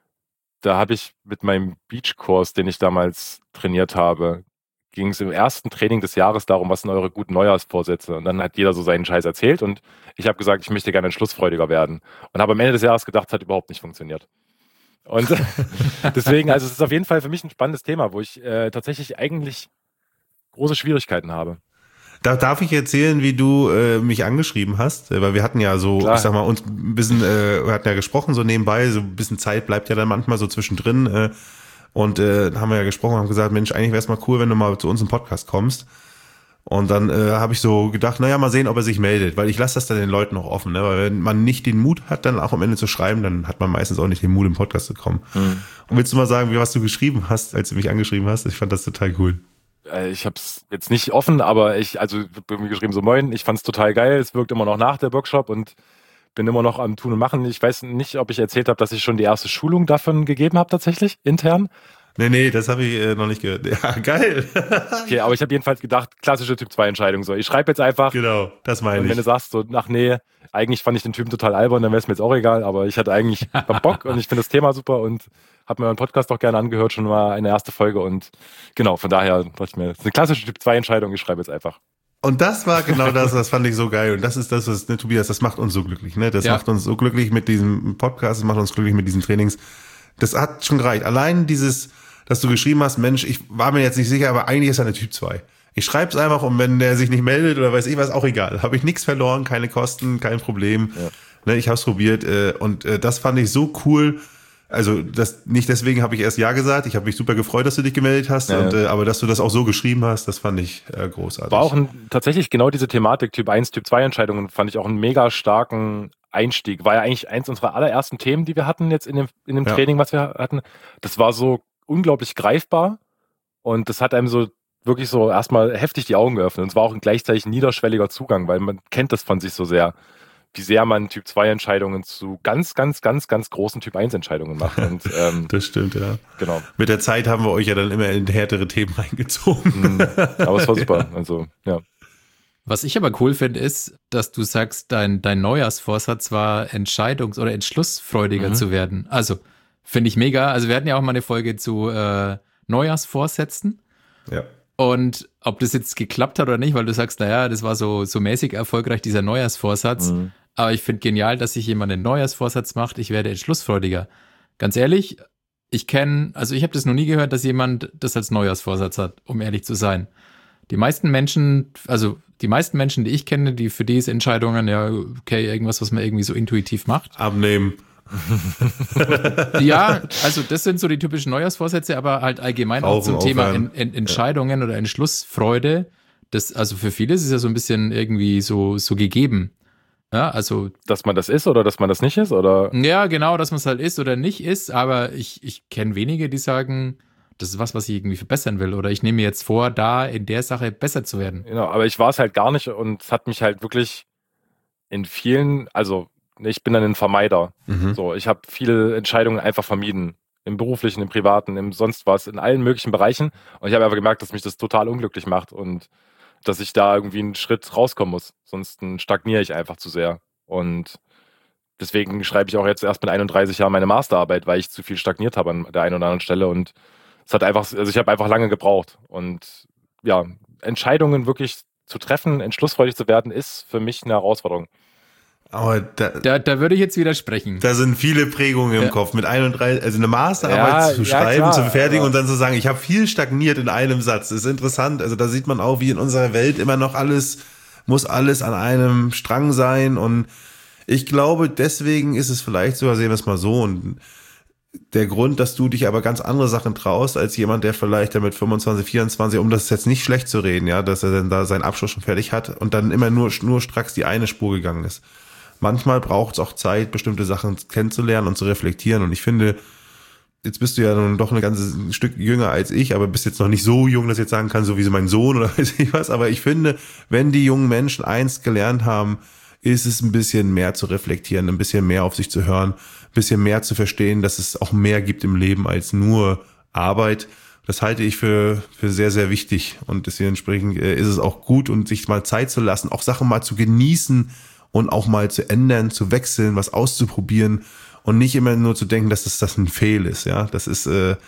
Da habe ich mit meinem Beachkurs, den ich damals trainiert habe, ging es im ersten Training des Jahres darum, was sind eure guten Neujahrsvorsätze. Und dann hat jeder so seinen Scheiß erzählt und ich habe gesagt, ich möchte gerne entschlussfreudiger werden. Und habe am Ende des Jahres gedacht, es hat überhaupt nicht funktioniert. Und deswegen, also es ist auf jeden Fall für mich ein spannendes Thema, wo ich tatsächlich eigentlich große Schwierigkeiten habe. Darf ich erzählen, wie du mich angeschrieben hast? Weil wir hatten ja so, Klar. ich sag mal, uns ein bisschen, wir hatten ja gesprochen so nebenbei, so ein bisschen Zeit bleibt ja dann manchmal so zwischendrin. Und haben wir ja gesprochen, haben gesagt, Mensch, eigentlich wäre es mal cool, wenn du mal zu uns im Podcast kommst. Und dann habe ich so gedacht, naja, mal sehen, ob er sich meldet, weil ich lasse das dann den Leuten auch offen, ne? Weil wenn man nicht den Mut hat, dann auch am Ende zu schreiben, dann hat man meistens auch nicht den Mut, im Podcast zu kommen. Und willst du mal sagen, was du geschrieben hast, als du mich angeschrieben hast? Ich fand das total cool. Ich habe es jetzt nicht offen, aber ich habe mir geschrieben, so moin, ich fand es total geil, es wirkt immer noch nach der Workshop und bin immer noch am Tun und Machen. Ich weiß nicht, ob ich erzählt habe, dass ich schon die erste Schulung davon gegeben habe, tatsächlich, intern. Nee, das habe ich noch nicht gehört. Ja, geil. Okay, aber ich habe jedenfalls gedacht, klassische Typ-2-Entscheidung. So, ich schreibe jetzt einfach. Genau, das meine Und ich. wenn du sagst, so, ach nee, eigentlich fand ich den Typen total albern, dann wäre es mir jetzt auch egal, aber ich hatte eigentlich Bock und ich finde das Thema super und habe mir meinen Podcast auch gerne angehört, schon mal eine erste Folge und genau, von daher dachte ich mir, das ist eine klassische Typ-2-Entscheidung, ich schreibe jetzt einfach. Und das war genau das fand ich so geil. Und das ist das, was, ne, Tobias, das macht uns so glücklich, ne? Das macht uns so glücklich mit diesem Podcast, das macht uns glücklich mit diesen Trainings. Das hat schon gereicht. Allein dieses, dass du geschrieben hast, Mensch, ich war mir jetzt nicht sicher, aber eigentlich ist er eine Typ 2. Ich schreib's einfach und wenn der sich nicht meldet oder weiß ich was, auch egal. Habe ich nichts verloren, keine Kosten, kein Problem. Ja. Ne, ich habe es probiert und das fand ich so cool. Also das nicht deswegen habe ich erst Ja gesagt. Ich habe mich super gefreut, dass du dich gemeldet hast. Ja. Und, aber dass du das auch so geschrieben hast, das fand ich großartig. War auch tatsächlich genau diese Thematik, Typ 1, Typ 2 Entscheidungen, fand ich auch einen mega starken Einstieg. War ja eigentlich eins unserer allerersten Themen, die wir hatten jetzt in dem Training, was wir hatten. Das war so unglaublich greifbar und das hat einem so wirklich so erstmal heftig die Augen geöffnet. Und es war auch ein gleichzeitig niederschwelliger Zugang, weil man kennt das von sich so sehr, wie sehr man Typ 2 Entscheidungen zu ganz, ganz, ganz, ganz großen Typ 1 Entscheidungen macht. Und, das stimmt, ja. Genau. Mit der Zeit haben wir euch ja dann immer in härtere Themen reingezogen. Aber es war super. Also, ja. Was ich aber cool finde, ist, dass du sagst, dein Neujahrsvorsatz war, oder entschlussfreudiger zu werden. Also, finde ich mega. Also, wir hatten ja auch mal eine Folge zu Neujahrsvorsätzen. Ja. Und ob das jetzt geklappt hat oder nicht, weil du sagst, naja, das war so mäßig erfolgreich, dieser Neujahrsvorsatz. Aber ich finde genial, dass sich jemand einen Neujahrsvorsatz macht, ich werde entschlussfreudiger. Ganz ehrlich, ich habe das noch nie gehört, dass jemand das als Neujahrsvorsatz hat, um ehrlich zu sein. Die meisten Menschen, die ich kenne, für die ist Entscheidungen, ja, okay, irgendwas, was man irgendwie so intuitiv macht. Abnehmen. Ja, also das sind so die typischen Neujahrsvorsätze, aber halt allgemein auch zum Thema Entscheidungen oder Entschlussfreude. Also für viele ist es ja so ein bisschen irgendwie so gegeben. Ja, also. Dass man das ist oder dass man das nicht ist, oder? Ja, genau, dass man es halt ist oder nicht ist, aber ich kenne wenige, die sagen, das ist was ich irgendwie verbessern will oder ich nehme mir jetzt vor, da in der Sache besser zu werden. Genau, aber ich war es halt gar nicht und es hat mich halt wirklich in vielen, also ich bin dann ein Vermeider. So, ich habe viele Entscheidungen einfach vermieden. Im beruflichen, im privaten, im sonst was, in allen möglichen Bereichen. Und ich habe einfach gemerkt, dass mich das total unglücklich macht und dass ich da irgendwie einen Schritt rauskommen muss. Sonst stagniere ich einfach zu sehr. Und deswegen schreibe ich auch jetzt erst mit 31 Jahren meine Masterarbeit, weil ich zu viel stagniert habe an der einen oder anderen Stelle. Und es hat einfach, also ich habe einfach lange gebraucht. Und ja, Entscheidungen wirklich zu treffen, entschlussfreudig zu werden, ist für mich eine Herausforderung. Aber da würde ich jetzt widersprechen. Da sind viele Prägungen im Kopf. Mit 31, also eine Masterarbeit zu schreiben, klar, zu fertigen und dann zu sagen, ich habe viel stagniert in einem Satz. Das ist interessant. Also da sieht man auch, wie in unserer Welt immer noch muss alles an einem Strang sein. Und ich glaube, deswegen ist es vielleicht sogar, sehen wir es mal so, und der Grund, dass du dich aber ganz andere Sachen traust, als jemand, der vielleicht mit 25, 24, um das jetzt nicht schlecht zu reden, ja, dass er dann da seinen Abschluss schon fertig hat und dann immer nur stracks die eine Spur gegangen ist. Manchmal braucht es auch Zeit, bestimmte Sachen kennenzulernen und zu reflektieren. Und ich finde, jetzt bist du ja nun doch ein ganzes Stück jünger als ich, aber bist jetzt noch nicht so jung, dass ich jetzt sagen kann, so wie so mein Sohn oder weiß ich was. Aber ich finde, wenn die jungen Menschen eins gelernt haben, ist es ein bisschen mehr zu reflektieren, ein bisschen mehr auf sich zu hören, ein bisschen mehr zu verstehen, dass es auch mehr gibt im Leben als nur Arbeit. Das halte ich für sehr, sehr wichtig und dementsprechend ist es auch gut und sich mal Zeit zu lassen, auch Sachen mal zu genießen und auch mal zu ändern, zu wechseln, was auszuprobieren und nicht immer nur zu denken, dass das ein Fail ist. Ja, das ist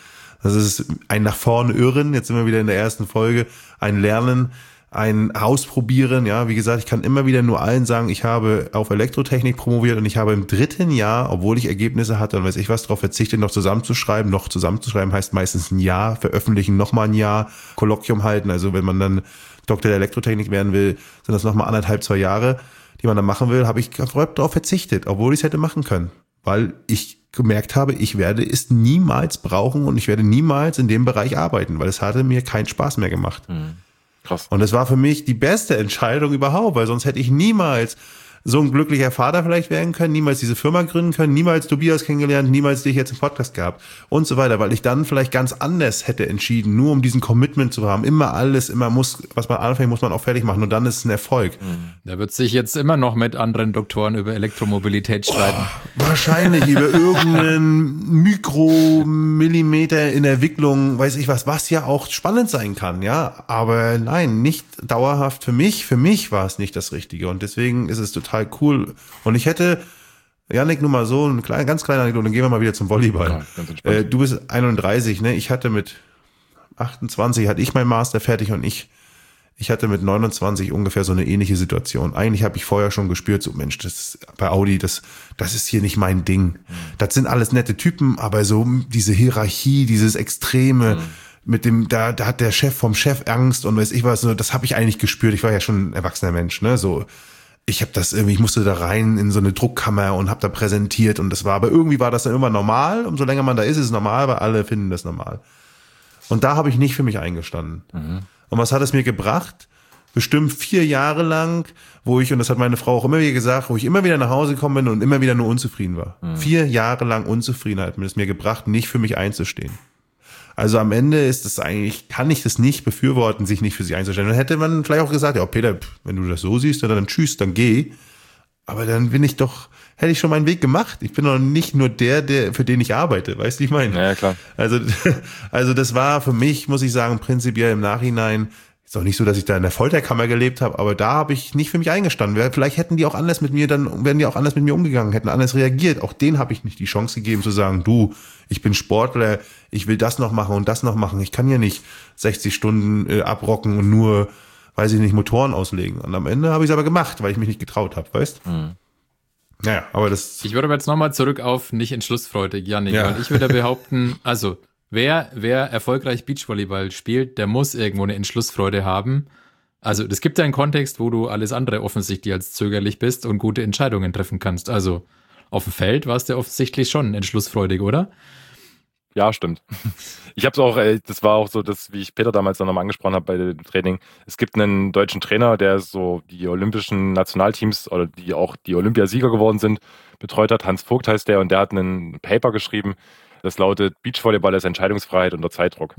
ein nach vorne irren. Jetzt sind wir wieder in der ersten Folge, ein Lernen, ein Ausprobieren. Ja, wie gesagt, ich kann immer wieder nur allen sagen, ich habe auf Elektrotechnik promoviert und ich habe im 3. Jahr, obwohl ich Ergebnisse hatte und weiß ich was, darauf verzichtet, noch zusammenzuschreiben. Noch zusammenzuschreiben heißt meistens ein Jahr, veröffentlichen nochmal ein Jahr, Kolloquium halten. Also wenn man dann Doktor der Elektrotechnik werden will, sind das nochmal 1,5, 2 Jahre, die man dann machen will, habe ich darauf verzichtet, obwohl ich es hätte machen können. Weil ich gemerkt habe, ich werde es niemals brauchen und ich werde niemals in dem Bereich arbeiten, weil es hatte mir keinen Spaß mehr gemacht. Krass. Und es war für mich die beste Entscheidung überhaupt, weil sonst hätte ich niemals so ein glücklicher Vater vielleicht werden können, niemals diese Firma gründen können, niemals Tobias kennengelernt, niemals dich jetzt im Podcast gehabt und so weiter, weil ich dann vielleicht ganz anders hätte entschieden, nur um diesen Commitment zu haben. Immer alles, was man anfängt, muss man auch fertig machen und dann ist es ein Erfolg. Da wird sich jetzt immer noch mit anderen Doktoren über Elektromobilität streiten. Wahrscheinlich über irgendeinen Mikromillimeter in der Entwicklung, weiß ich was ja auch spannend sein kann, ja. Aber nein, nicht dauerhaft für mich. Für mich war es nicht das Richtige und deswegen ist es total cool. Und ich hätte, Yannick, nur mal so, ganz kleine Anekdote, dann gehen wir mal wieder zum Volleyball. Ja, ganz entspannt. Du bist 31, ne? Ich hatte mit 28 hatte ich meinen Master fertig und ich hatte mit 29 ungefähr so eine ähnliche Situation. Eigentlich habe ich vorher schon gespürt, so Mensch, das bei Audi, das ist hier nicht mein Ding. Das sind alles nette Typen, aber so diese Hierarchie, dieses Extreme, mit dem, da hat der Chef vom Chef Angst und weiß ich was, so, das habe ich eigentlich gespürt. Ich war ja schon ein erwachsener Mensch, ne? So, ich musste da rein in so eine Druckkammer und habe da präsentiert und aber irgendwie war das dann immer normal. Umso länger man da ist es normal, weil alle finden das normal. Und da habe ich nicht für mich eingestanden. Und was hat es mir gebracht? Bestimmt 4 Jahre lang, und das hat meine Frau auch immer wieder gesagt, wo ich immer wieder nach Hause gekommen bin und immer wieder nur unzufrieden war. 4 Jahre lang Unzufriedenheit hat es mir gebracht, nicht für mich einzustehen. Also am Ende kann ich das nicht befürworten, sich nicht für sich einzustellen. Dann hätte man vielleicht auch gesagt, ja Peter, wenn du das so siehst, dann tschüss, dann geh. Aber dann hätte ich schon meinen Weg gemacht. Ich bin doch nicht nur der, für den ich arbeite, weißt du, wie ich meine? Ja, klar. Also das war für mich, muss ich sagen, prinzipiell im Nachhinein, ist auch nicht so, dass ich da in der Folterkammer gelebt habe, aber da habe ich nicht für mich eingestanden. Vielleicht wären die auch anders mit mir umgegangen, hätten anders reagiert. Auch denen habe ich nicht die Chance gegeben zu sagen, du, ich bin Sportler, ich will das noch machen und das noch machen. Ich kann ja nicht 60 Stunden abrocken und nur, weiß ich nicht, Motoren auslegen. Und am Ende habe ich es aber gemacht, weil ich mich nicht getraut habe, weißt? Naja, aber Ich würde aber jetzt nochmal zurück auf nicht entschlussfreudig, Yannick, Ja. weil ich würde behaupten, also wer erfolgreich Beachvolleyball spielt, der muss irgendwo eine Entschlussfreude haben. Also es gibt einen Kontext, wo du alles andere offensichtlich als zögerlich bist und gute Entscheidungen treffen kannst. Also auf dem Feld warst du offensichtlich schon entschlussfreudig, oder? Ja, stimmt. Ich habe es auch, das war auch so, wie ich Peter damals dann nochmal angesprochen habe bei dem Training. Es gibt einen deutschen Trainer, der so die olympischen Nationalteams oder die auch die Olympiasieger geworden sind, betreut hat. Hans Vogt heißt der und der hat einen Paper geschrieben, das lautet Beachvolleyball ist Entscheidungsfreiheit unter Zeitdruck.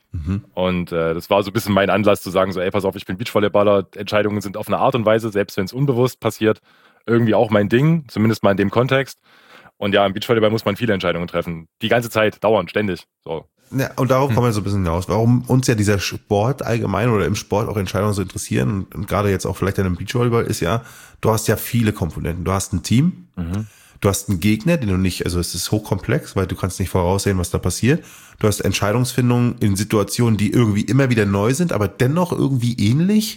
Und das war so ein bisschen mein Anlass zu sagen, so ey, pass auf, ich bin Beachvolleyballer, Entscheidungen sind auf eine Art und Weise, selbst wenn es unbewusst passiert, irgendwie auch mein Ding, zumindest mal in dem Kontext. Und ja, im Beachvolleyball muss man viele Entscheidungen treffen. Die ganze Zeit, dauernd, ständig. So. Ja, und darauf kommen wir so ein bisschen hinaus. Warum uns ja dieser Sport allgemein oder im Sport auch Entscheidungen so interessieren und gerade jetzt auch vielleicht in einem Beachvolleyball ist ja, du hast ja viele Komponenten. Du hast ein Team, du hast einen Gegner, den du nicht, also es ist hochkomplex, weil du kannst nicht voraussehen, was da passiert. Du hast Entscheidungsfindung in Situationen, die irgendwie immer wieder neu sind, aber dennoch irgendwie ähnlich.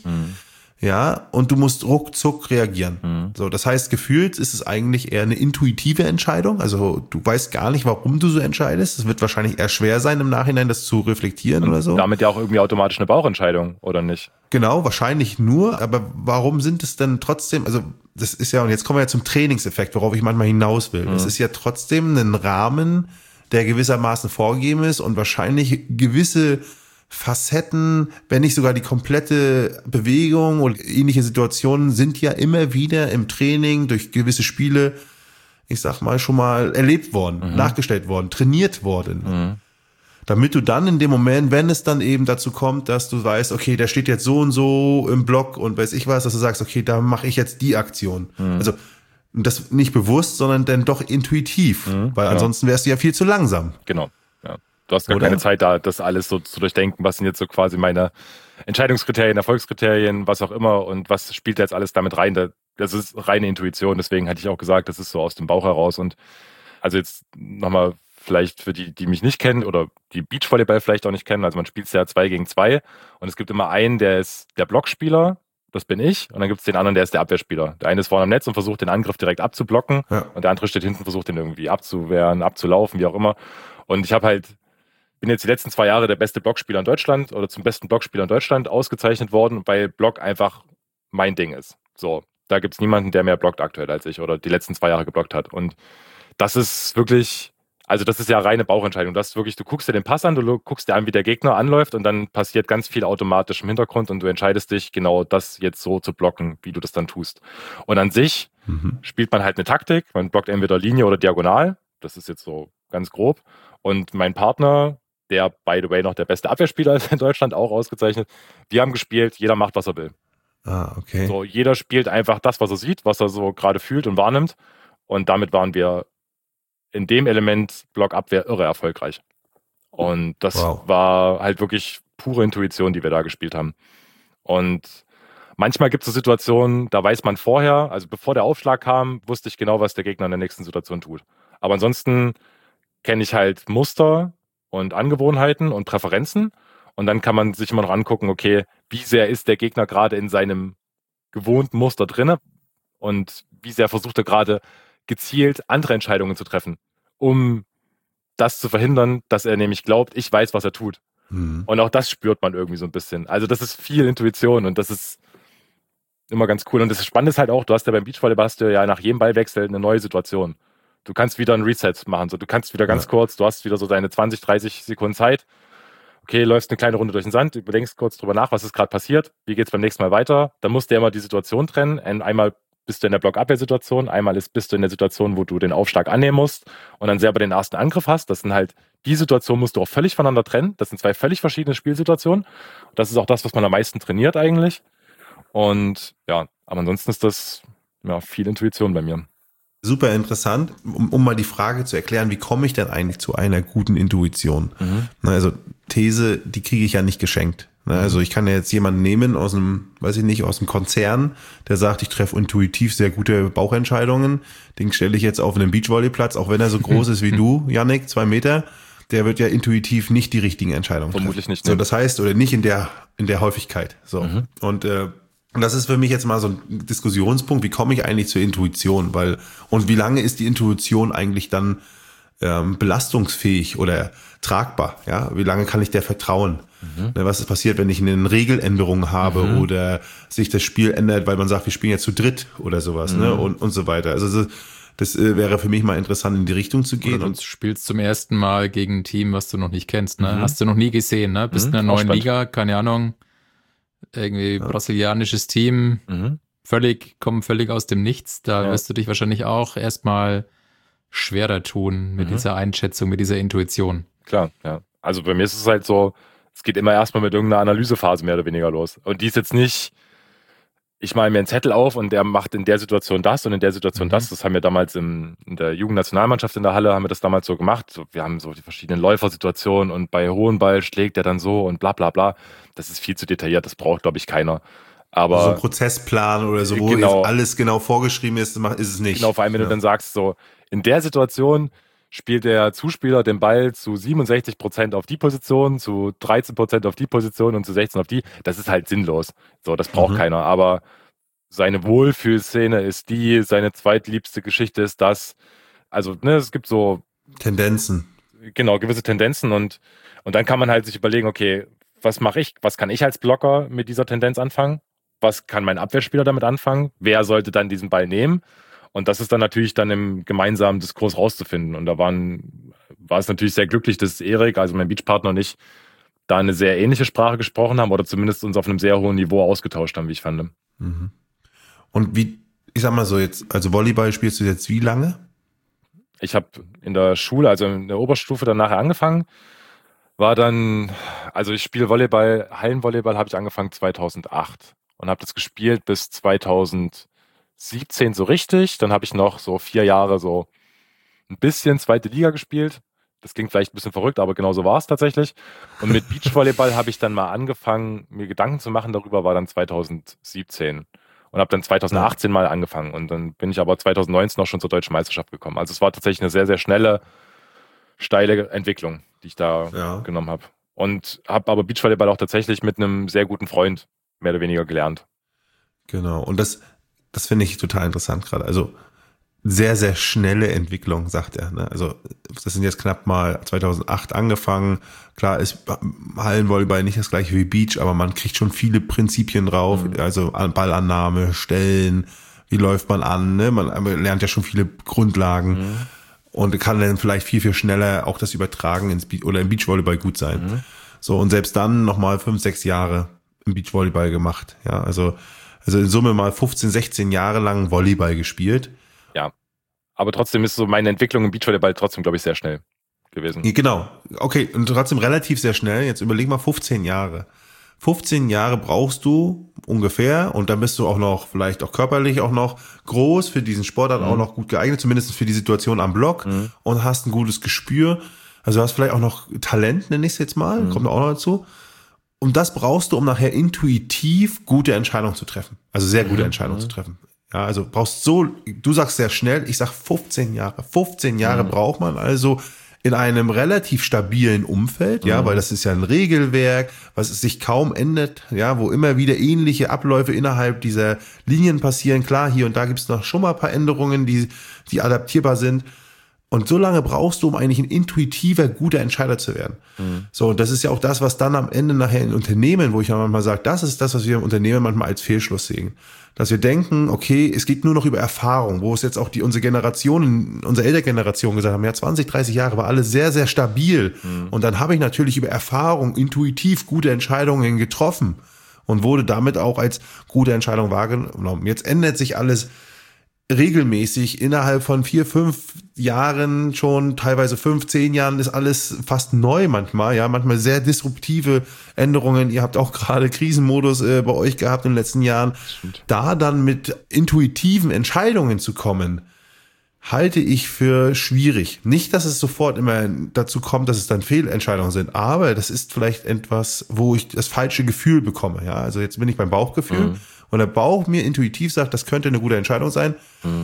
Ja, und du musst ruckzuck reagieren. So, das heißt, gefühlt ist es eigentlich eher eine intuitive Entscheidung. Also du weißt gar nicht, warum du so entscheidest. Es wird wahrscheinlich eher schwer sein, im Nachhinein das zu reflektieren Und oder so. damit ja auch irgendwie automatisch eine Bauchentscheidung, oder nicht? Genau, wahrscheinlich nur. Aber warum sind es denn trotzdem, also das ist ja, und jetzt kommen wir ja zum Trainingseffekt, worauf ich manchmal hinaus will. Das ist ja trotzdem ein Rahmen, der gewissermaßen vorgegeben ist und wahrscheinlich gewisse Facetten, wenn nicht sogar die komplette Bewegung und ähnliche Situationen sind ja immer wieder im Training durch gewisse Spiele, ich sag mal, schon mal erlebt worden, nachgestellt worden, trainiert worden. Damit du dann in dem Moment, wenn es dann eben dazu kommt, dass du weißt, okay, der steht jetzt so und so im Block und weiß ich was, dass du sagst, okay, da mache ich jetzt die Aktion. Also das nicht bewusst, sondern dann doch intuitiv, weil ansonsten wärst du ja viel zu langsam. Genau. Ja. Du hast gar Oder? keine Zeit da, das alles so zu durchdenken, was sind jetzt so quasi meine Entscheidungskriterien, Erfolgskriterien, was auch immer und was spielt da jetzt alles damit rein. Das ist reine Intuition, deswegen hatte ich auch gesagt, das ist so aus dem Bauch heraus. Und also jetzt nochmal vielleicht für die, die mich nicht kennen oder die Beachvolleyball vielleicht auch nicht kennen, also man spielt es ja 2 gegen 2 und es gibt immer einen, der ist der Blockspieler, das bin ich, und dann gibt es den anderen, der ist der Abwehrspieler. Der eine ist vorne am Netz und versucht den Angriff direkt abzublocken Ja. und der andere steht hinten, versucht den irgendwie abzuwehren, abzulaufen, wie auch immer. Und ich bin jetzt die letzten 2 Jahre der beste Blockspieler in Deutschland oder zum besten Blockspieler in Deutschland ausgezeichnet worden, weil Block einfach mein Ding ist. So, da gibt es niemanden, der mehr blockt aktuell als ich oder die letzten 2 Jahre geblockt hat. Und das ist wirklich, also das ist ja reine Bauchentscheidung. Das ist wirklich, du guckst dir den Pass an, du guckst dir an, wie der Gegner anläuft und dann passiert ganz viel automatisch im Hintergrund und du entscheidest dich, genau das jetzt so zu blocken, wie du das dann tust. Und an sich spielt man halt eine Taktik, man blockt entweder Linie oder diagonal, das ist jetzt so ganz grob. Und mein Partner, der by the way noch der beste Abwehrspieler ist in Deutschland, auch ausgezeichnet, wir haben gespielt, jeder macht, was er will. Okay. So, jeder spielt einfach das, was er sieht, was er so gerade fühlt und wahrnimmt. Und damit waren wir in dem Element Blockabwehr irre erfolgreich. Und das war halt wirklich pure Intuition, die wir da gespielt haben. Und manchmal gibt es so Situationen, da weiß man vorher, also bevor der Aufschlag kam, wusste ich genau, was der Gegner in der nächsten Situation tut. Aber ansonsten kenne ich halt Muster und Angewohnheiten und Präferenzen. Und dann kann man sich immer noch angucken, okay, wie sehr ist der Gegner gerade in seinem gewohnten Muster drin und wie sehr versucht er gerade gezielt andere Entscheidungen zu treffen, um das zu verhindern, dass er nämlich glaubt, ich weiß, was er tut. Und auch das spürt man irgendwie so ein bisschen. Also das ist viel Intuition und das ist immer ganz cool. Und das Spannende ist halt auch, du hast ja beim Beachvolleyball hast du ja nach jedem Ballwechsel eine neue Situation. Du kannst wieder ein Reset machen. So, du kannst wieder ganz kurz, du hast wieder so deine 20, 30 Sekunden Zeit. Okay, läufst eine kleine Runde durch den Sand, überdenkst kurz drüber nach, was ist gerade passiert, wie geht es beim nächsten Mal weiter. Dann musst du ja immer die Situation trennen. Einmal bist du in der Blockabwehrsituation, einmal bist du in der Situation, wo du den Aufschlag annehmen musst und dann selber den ersten Angriff hast. Das sind halt, die Situation musst du auch völlig voneinander trennen. Das sind 2 völlig verschiedene Spielsituationen. Das ist auch das, was man am meisten trainiert eigentlich. Und ja, aber ansonsten ist das ja viel Intuition bei mir. Super interessant, um mal die Frage zu erklären, wie komme ich denn eigentlich zu einer guten Intuition? Also These, die kriege ich ja nicht geschenkt. Also ich kann ja jetzt jemanden nehmen aus einem, weiß ich nicht, aus einem Konzern, der sagt, ich treffe intuitiv sehr gute Bauchentscheidungen. Den stelle ich jetzt auf einen Beachvolleyplatz, auch wenn er so groß ist wie du, Yannick, 2 Meter. Der wird ja intuitiv nicht die richtigen Entscheidungen treffen. Vermutlich nicht. Ne? So, das heißt, oder nicht in der Häufigkeit. So. Und das ist für mich jetzt mal so ein Diskussionspunkt, wie komme ich eigentlich zur Intuition? Und wie lange ist die Intuition eigentlich dann belastungsfähig oder tragbar? Ja, wie lange kann ich der vertrauen? Was ist passiert, wenn ich eine Regeländerung habe oder sich das Spiel ändert, weil man sagt, wir spielen jetzt zu dritt oder sowas, ne? Und so weiter. Also das wäre für mich mal interessant, in die Richtung zu gehen. Und spielst zum ersten Mal gegen ein Team, was du noch nicht kennst, ne? Hast du noch nie gesehen, ne? Bist in einer neuen Liga, keine Ahnung, irgendwie brasilianisches Team, kommen völlig aus dem Nichts. Da wirst du dich wahrscheinlich auch erstmal schwerer tun mit dieser Einschätzung, mit dieser Intuition. Klar, ja. Also bei mir ist es halt so, es geht immer erstmal mit irgendeiner Analysephase mehr oder weniger los. Und die ist jetzt nicht, ich male mir einen Zettel auf und der macht in der Situation das und in der Situation das. Das haben wir damals in der Jugendnationalmannschaft in der Halle, haben wir das damals so gemacht. So, wir haben so die verschiedenen Läufersituationen und bei hohen Ball schlägt er dann so und bla bla bla. Das ist viel zu detailliert, das braucht, glaube ich, keiner. Aber so ein Prozessplan oder so, wo jetzt alles genau vorgeschrieben ist es nicht. Genau, vor allem, wenn du dann sagst, so, in der Situation spielt der Zuspieler den Ball zu 67% auf die Position, zu 13% auf die Position und zu 16% auf die. Das ist halt sinnlos. So, das braucht keiner. Aber seine Wohlfühlszene ist die, seine zweitliebste Geschichte ist das. Also, ne, es gibt so Tendenzen. Genau, gewisse Tendenzen und dann kann man halt sich überlegen, okay, was mache ich? Was kann ich als Blocker mit dieser Tendenz anfangen? Was kann mein Abwehrspieler damit anfangen? Wer sollte dann diesen Ball nehmen? Und das ist dann natürlich dann im gemeinsamen Diskurs rauszufinden. Und da war es natürlich sehr glücklich, dass Erik, also mein Beachpartner und ich, da eine sehr ähnliche Sprache gesprochen haben oder zumindest uns auf einem sehr hohen Niveau ausgetauscht haben, wie ich fand. Und ich sag mal so jetzt, also Volleyball spielst du jetzt wie lange? Ich habe in der Schule, also in der Oberstufe dann nachher angefangen, also ich spiele Volleyball, Hallenvolleyball habe ich angefangen 2008 und habe das gespielt bis 2017 so richtig. Dann habe ich noch so 4 Jahre so ein bisschen zweite Liga gespielt. Das klingt vielleicht ein bisschen verrückt, aber genau so war es tatsächlich. Und mit Beachvolleyball habe ich dann mal angefangen, mir Gedanken zu machen darüber, war dann 2017. Und habe dann 2018 mal angefangen. Und dann bin ich aber 2019 auch schon zur Deutschen Meisterschaft gekommen. Also es war tatsächlich eine sehr, sehr schnelle, steile Entwicklung, die ich da genommen habe. Und habe aber Beachvolleyball auch tatsächlich mit einem sehr guten Freund mehr oder weniger gelernt. Genau. Und das finde ich total interessant gerade. Also sehr, sehr schnelle Entwicklung, sagt er. Ne? Also das sind jetzt knapp mal 2008 angefangen. Klar ist Hallenvolleyball nicht das gleiche wie Beach, aber man kriegt schon viele Prinzipien drauf. Also Ballannahme, Stellen, wie läuft man an. Ne? Man lernt ja schon viele Grundlagen und kann dann vielleicht viel, viel schneller auch das übertragen ins oder im Beachvolleyball gut sein. So, und selbst dann nochmal 5, 6 Jahre im Beachvolleyball gemacht. Ja, also in Summe mal 15, 16 Jahre lang Volleyball gespielt. Ja, aber trotzdem ist so meine Entwicklung im Beachvolleyball trotzdem, glaube ich, sehr schnell gewesen. Genau, okay, und trotzdem relativ sehr schnell. Jetzt überleg mal 15 Jahre. 15 Jahre brauchst du ungefähr und dann bist du auch noch, vielleicht auch körperlich auch noch groß für diesen Sportart, auch noch gut geeignet, zumindest für die Situation am Block und hast ein gutes Gespür. Also du hast vielleicht auch noch Talent, nenne ich es jetzt mal, kommt auch noch dazu. Und das brauchst du, um nachher intuitiv gute Entscheidungen zu treffen. Also sehr gute Entscheidungen zu treffen. Ja, also du sagst sehr schnell, ich sag 15 Jahre. 15 Jahre braucht man also in einem relativ stabilen Umfeld, ja, weil das ist ja ein Regelwerk, was es sich kaum ändert, ja, wo immer wieder ähnliche Abläufe innerhalb dieser Linien passieren. Klar, hier und da gibt's noch schon mal ein paar Änderungen, die adaptierbar sind. Und so lange brauchst du, um eigentlich ein intuitiver, guter Entscheider zu werden. So, und das ist ja auch das, was dann am Ende nachher in Unternehmen, wo ich ja manchmal sage, das ist das, was wir im Unternehmen manchmal als Fehlschluss sehen. Dass wir denken, okay, es geht nur noch über Erfahrung, wo es jetzt auch unsere Elterngeneration gesagt haben, ja, 20, 30 Jahre war alles sehr, sehr stabil. Und dann habe ich natürlich über Erfahrung intuitiv gute Entscheidungen getroffen und wurde damit auch als gute Entscheidung wahrgenommen. Jetzt ändert sich alles regelmäßig innerhalb von 4, 5 Jahren schon, teilweise 5, 10 Jahren ist alles fast neu manchmal, ja, manchmal sehr disruptive Änderungen. Ihr habt auch gerade Krisenmodus bei euch gehabt in den letzten Jahren. Da dann mit intuitiven Entscheidungen zu kommen, halte ich für schwierig. Nicht, dass es sofort immer dazu kommt, dass es dann Fehlentscheidungen sind, aber das ist vielleicht etwas, wo ich das falsche Gefühl bekomme, ja. Also jetzt bin ich beim Bauchgefühl. Und der Bauch mir intuitiv sagt, das könnte eine gute Entscheidung sein,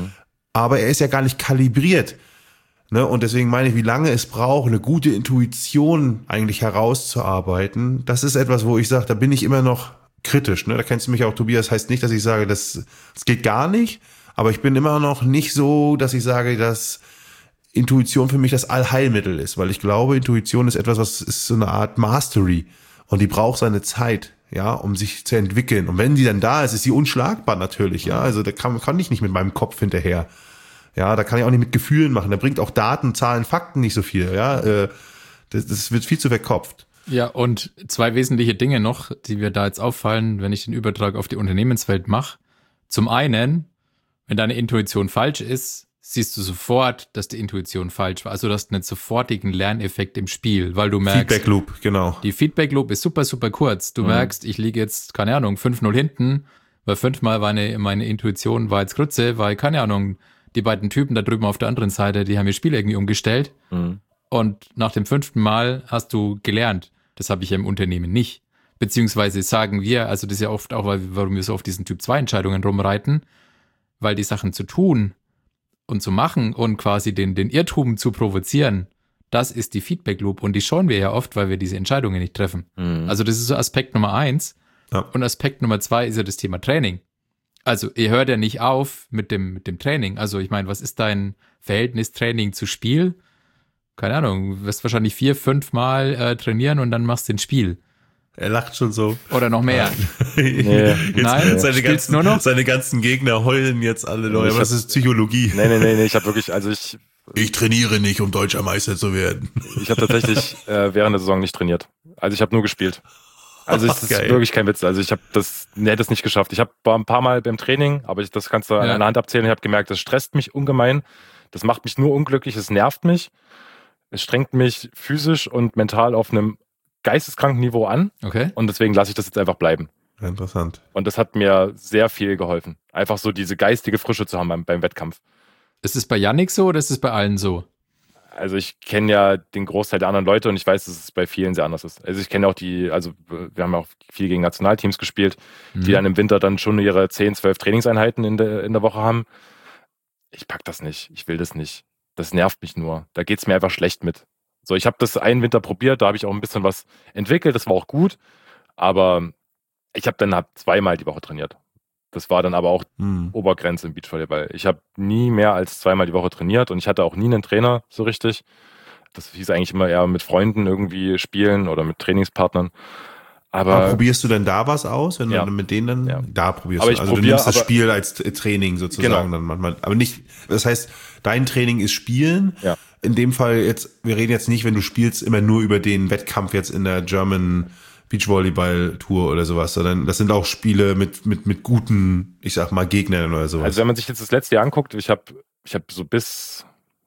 aber er ist ja gar nicht kalibriert. Ne? Und deswegen meine ich, wie lange es braucht, eine gute Intuition eigentlich herauszuarbeiten. Das ist etwas, wo ich sage, da bin ich immer noch kritisch. Ne? Da kennst du mich auch, Tobias, heißt nicht, dass ich sage, das geht gar nicht, aber ich bin immer noch nicht so, dass ich sage, dass Intuition für mich das Allheilmittel ist, weil ich glaube, Intuition ist etwas, was ist so eine Art Mastery und die braucht seine Zeit. Ja, um sich zu entwickeln. Und wenn die dann da ist sie unschlagbar natürlich, ja. Also da kann ich nicht mit meinem Kopf hinterher. Ja, da kann ich auch nicht mit Gefühlen machen. Da bringt auch Daten, Zahlen, Fakten nicht so viel, ja. Das wird viel zu verkopft. Ja, und 2 wesentliche Dinge noch, die mir da jetzt auffallen, wenn ich den Übertrag auf die Unternehmenswelt mache. Zum einen, wenn deine Intuition falsch ist, siehst du sofort, dass die Intuition falsch war. Also du hast einen sofortigen Lerneffekt im Spiel, weil du merkst... Feedback Loop, genau. Die Feedback Loop ist super, super kurz. Du merkst, ich liege jetzt, keine Ahnung, 5-0 hinten, weil 5-mal war meine Intuition war jetzt Grütze, weil, keine Ahnung, die beiden Typen da drüben auf der anderen Seite, die haben ihr Spiel irgendwie umgestellt. Und nach dem 5. Mal hast du gelernt. Das habe ich ja im Unternehmen nicht. Beziehungsweise sagen wir, also das ist ja oft auch, warum wir so auf diesen Typ-2-Entscheidungen rumreiten, weil die Sachen zu tun und zu machen und quasi den Irrtum zu provozieren, das ist die Feedback Loop und die schauen wir ja oft, weil wir diese Entscheidungen nicht treffen. Also das ist so Aspekt Nummer 1. Ja. Und Aspekt Nummer 2 ist ja das Thema Training. Also ihr hört ja nicht auf mit dem Training. Also ich meine, was ist dein Verhältnis Training zu Spiel? Keine Ahnung, du wirst wahrscheinlich 4, 5 Mal trainieren und dann machst du ein Spiel. Er lacht schon so. Oder noch mehr. Nee. Nein, seine ganzen Gegner heulen jetzt alle neu. Aber das ist Psychologie. Nee, ich habe wirklich, ich trainiere nicht, um deutscher Meister zu werden. Ich habe tatsächlich während der Saison nicht trainiert. Also ich habe nur gespielt. Also es ist wirklich kein Witz. Also ich habe das nicht geschafft. Ich habe ein paar Mal beim Training, aber das kannst du an einer Hand abzählen. Ich habe gemerkt, das stresst mich ungemein. Das macht mich nur unglücklich, es nervt mich. Es strengt mich physisch und mental auf einem geisteskranken Niveau an. Okay. Und deswegen lasse ich das jetzt einfach bleiben. Interessant. Und das hat mir sehr viel geholfen. Einfach so diese geistige Frische zu haben beim Wettkampf. Ist es bei Yannick so oder ist es bei allen so? Also ich kenne ja den Großteil der anderen Leute und ich weiß, dass es bei vielen sehr anders ist. Also ich kenne auch wir haben ja auch viel gegen Nationalteams gespielt, die dann im Winter dann schon ihre 10, 12 Trainingseinheiten in der Woche haben. Ich pack das nicht, ich will das nicht. Das nervt mich nur. Da geht's mir einfach schlecht mit. So, ich habe das einen Winter probiert, da habe ich auch ein bisschen was entwickelt, das war auch gut, aber ich habe dann zweimal die Woche trainiert. Das war dann aber auch Obergrenze im Beachvolleyball. Ich habe nie mehr als zweimal die Woche trainiert und ich hatte auch nie einen Trainer so richtig. Das hieß eigentlich immer eher mit Freunden irgendwie spielen oder mit Trainingspartnern. Aber probierst du denn da was aus, wenn du Ja. dann mit denen dann Ja. da probierst? Aber du. ich Also du probier, nimmst das aber- Spiel als Training sozusagen Genau. dann manchmal. Aber nicht, das heißt, dein Training ist Spielen. Ja. In dem Fall jetzt, wir reden jetzt nicht, wenn du spielst, immer nur über den Wettkampf jetzt in der German Beachvolleyball Tour oder sowas, sondern das sind auch Spiele mit guten, ich sag mal, Gegnern oder sowas. Also wenn man sich jetzt das letzte Jahr anguckt, ich hab so jetzt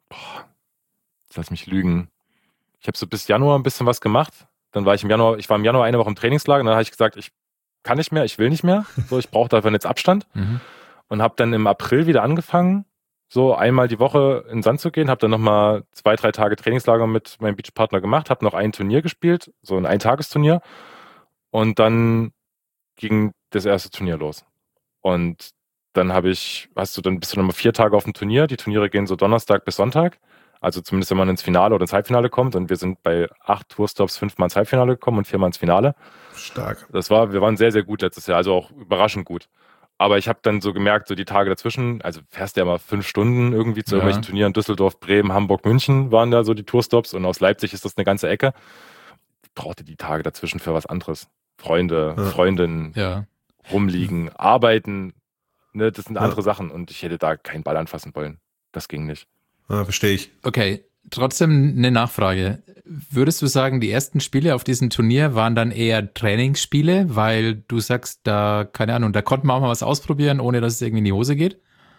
lass mich lügen. Ich habe so bis Januar ein bisschen was gemacht. Dann war ich im Januar eine Woche im Trainingslager und dann habe ich gesagt, ich kann nicht mehr, ich will nicht mehr. So, ich brauche dafür jetzt Abstand. Und habe dann im April wieder angefangen, so einmal die Woche in den Sand zu gehen, habe dann nochmal 2, 3 Tage Trainingslager mit meinem Beachpartner gemacht, habe noch ein Turnier gespielt, so ein Eintagesturnier. Und dann ging das erste Turnier los. Und dann bist du nochmal 4 Tage auf dem Turnier. Die Turniere gehen so Donnerstag bis Sonntag. Also zumindest, wenn man ins Finale oder ins Halbfinale kommt. Und wir sind bei 8 Tourstops 5-mal ins Halbfinale gekommen und 4-mal ins Finale. Stark. Wir waren sehr, sehr gut letztes Jahr, also auch überraschend gut. Aber ich habe dann so gemerkt, so die Tage dazwischen, also fährst du ja mal 5 Stunden irgendwie zu irgendwelchen Turnieren. Düsseldorf, Bremen, Hamburg, München waren da so die Tourstops und aus Leipzig ist das eine ganze Ecke. Ich brauchte die Tage dazwischen für was anderes. Freunde, Freundinnen, rumliegen, arbeiten, ne, das sind andere Sachen und ich hätte da keinen Ball anfassen wollen. Das ging nicht. Ja, verstehe ich. Okay, trotzdem eine Nachfrage. Würdest du sagen, die ersten Spiele auf diesem Turnier waren dann eher Trainingsspiele, weil du sagst, da, keine Ahnung, da konnten wir auch mal was ausprobieren, ohne dass es irgendwie in die Hose geht?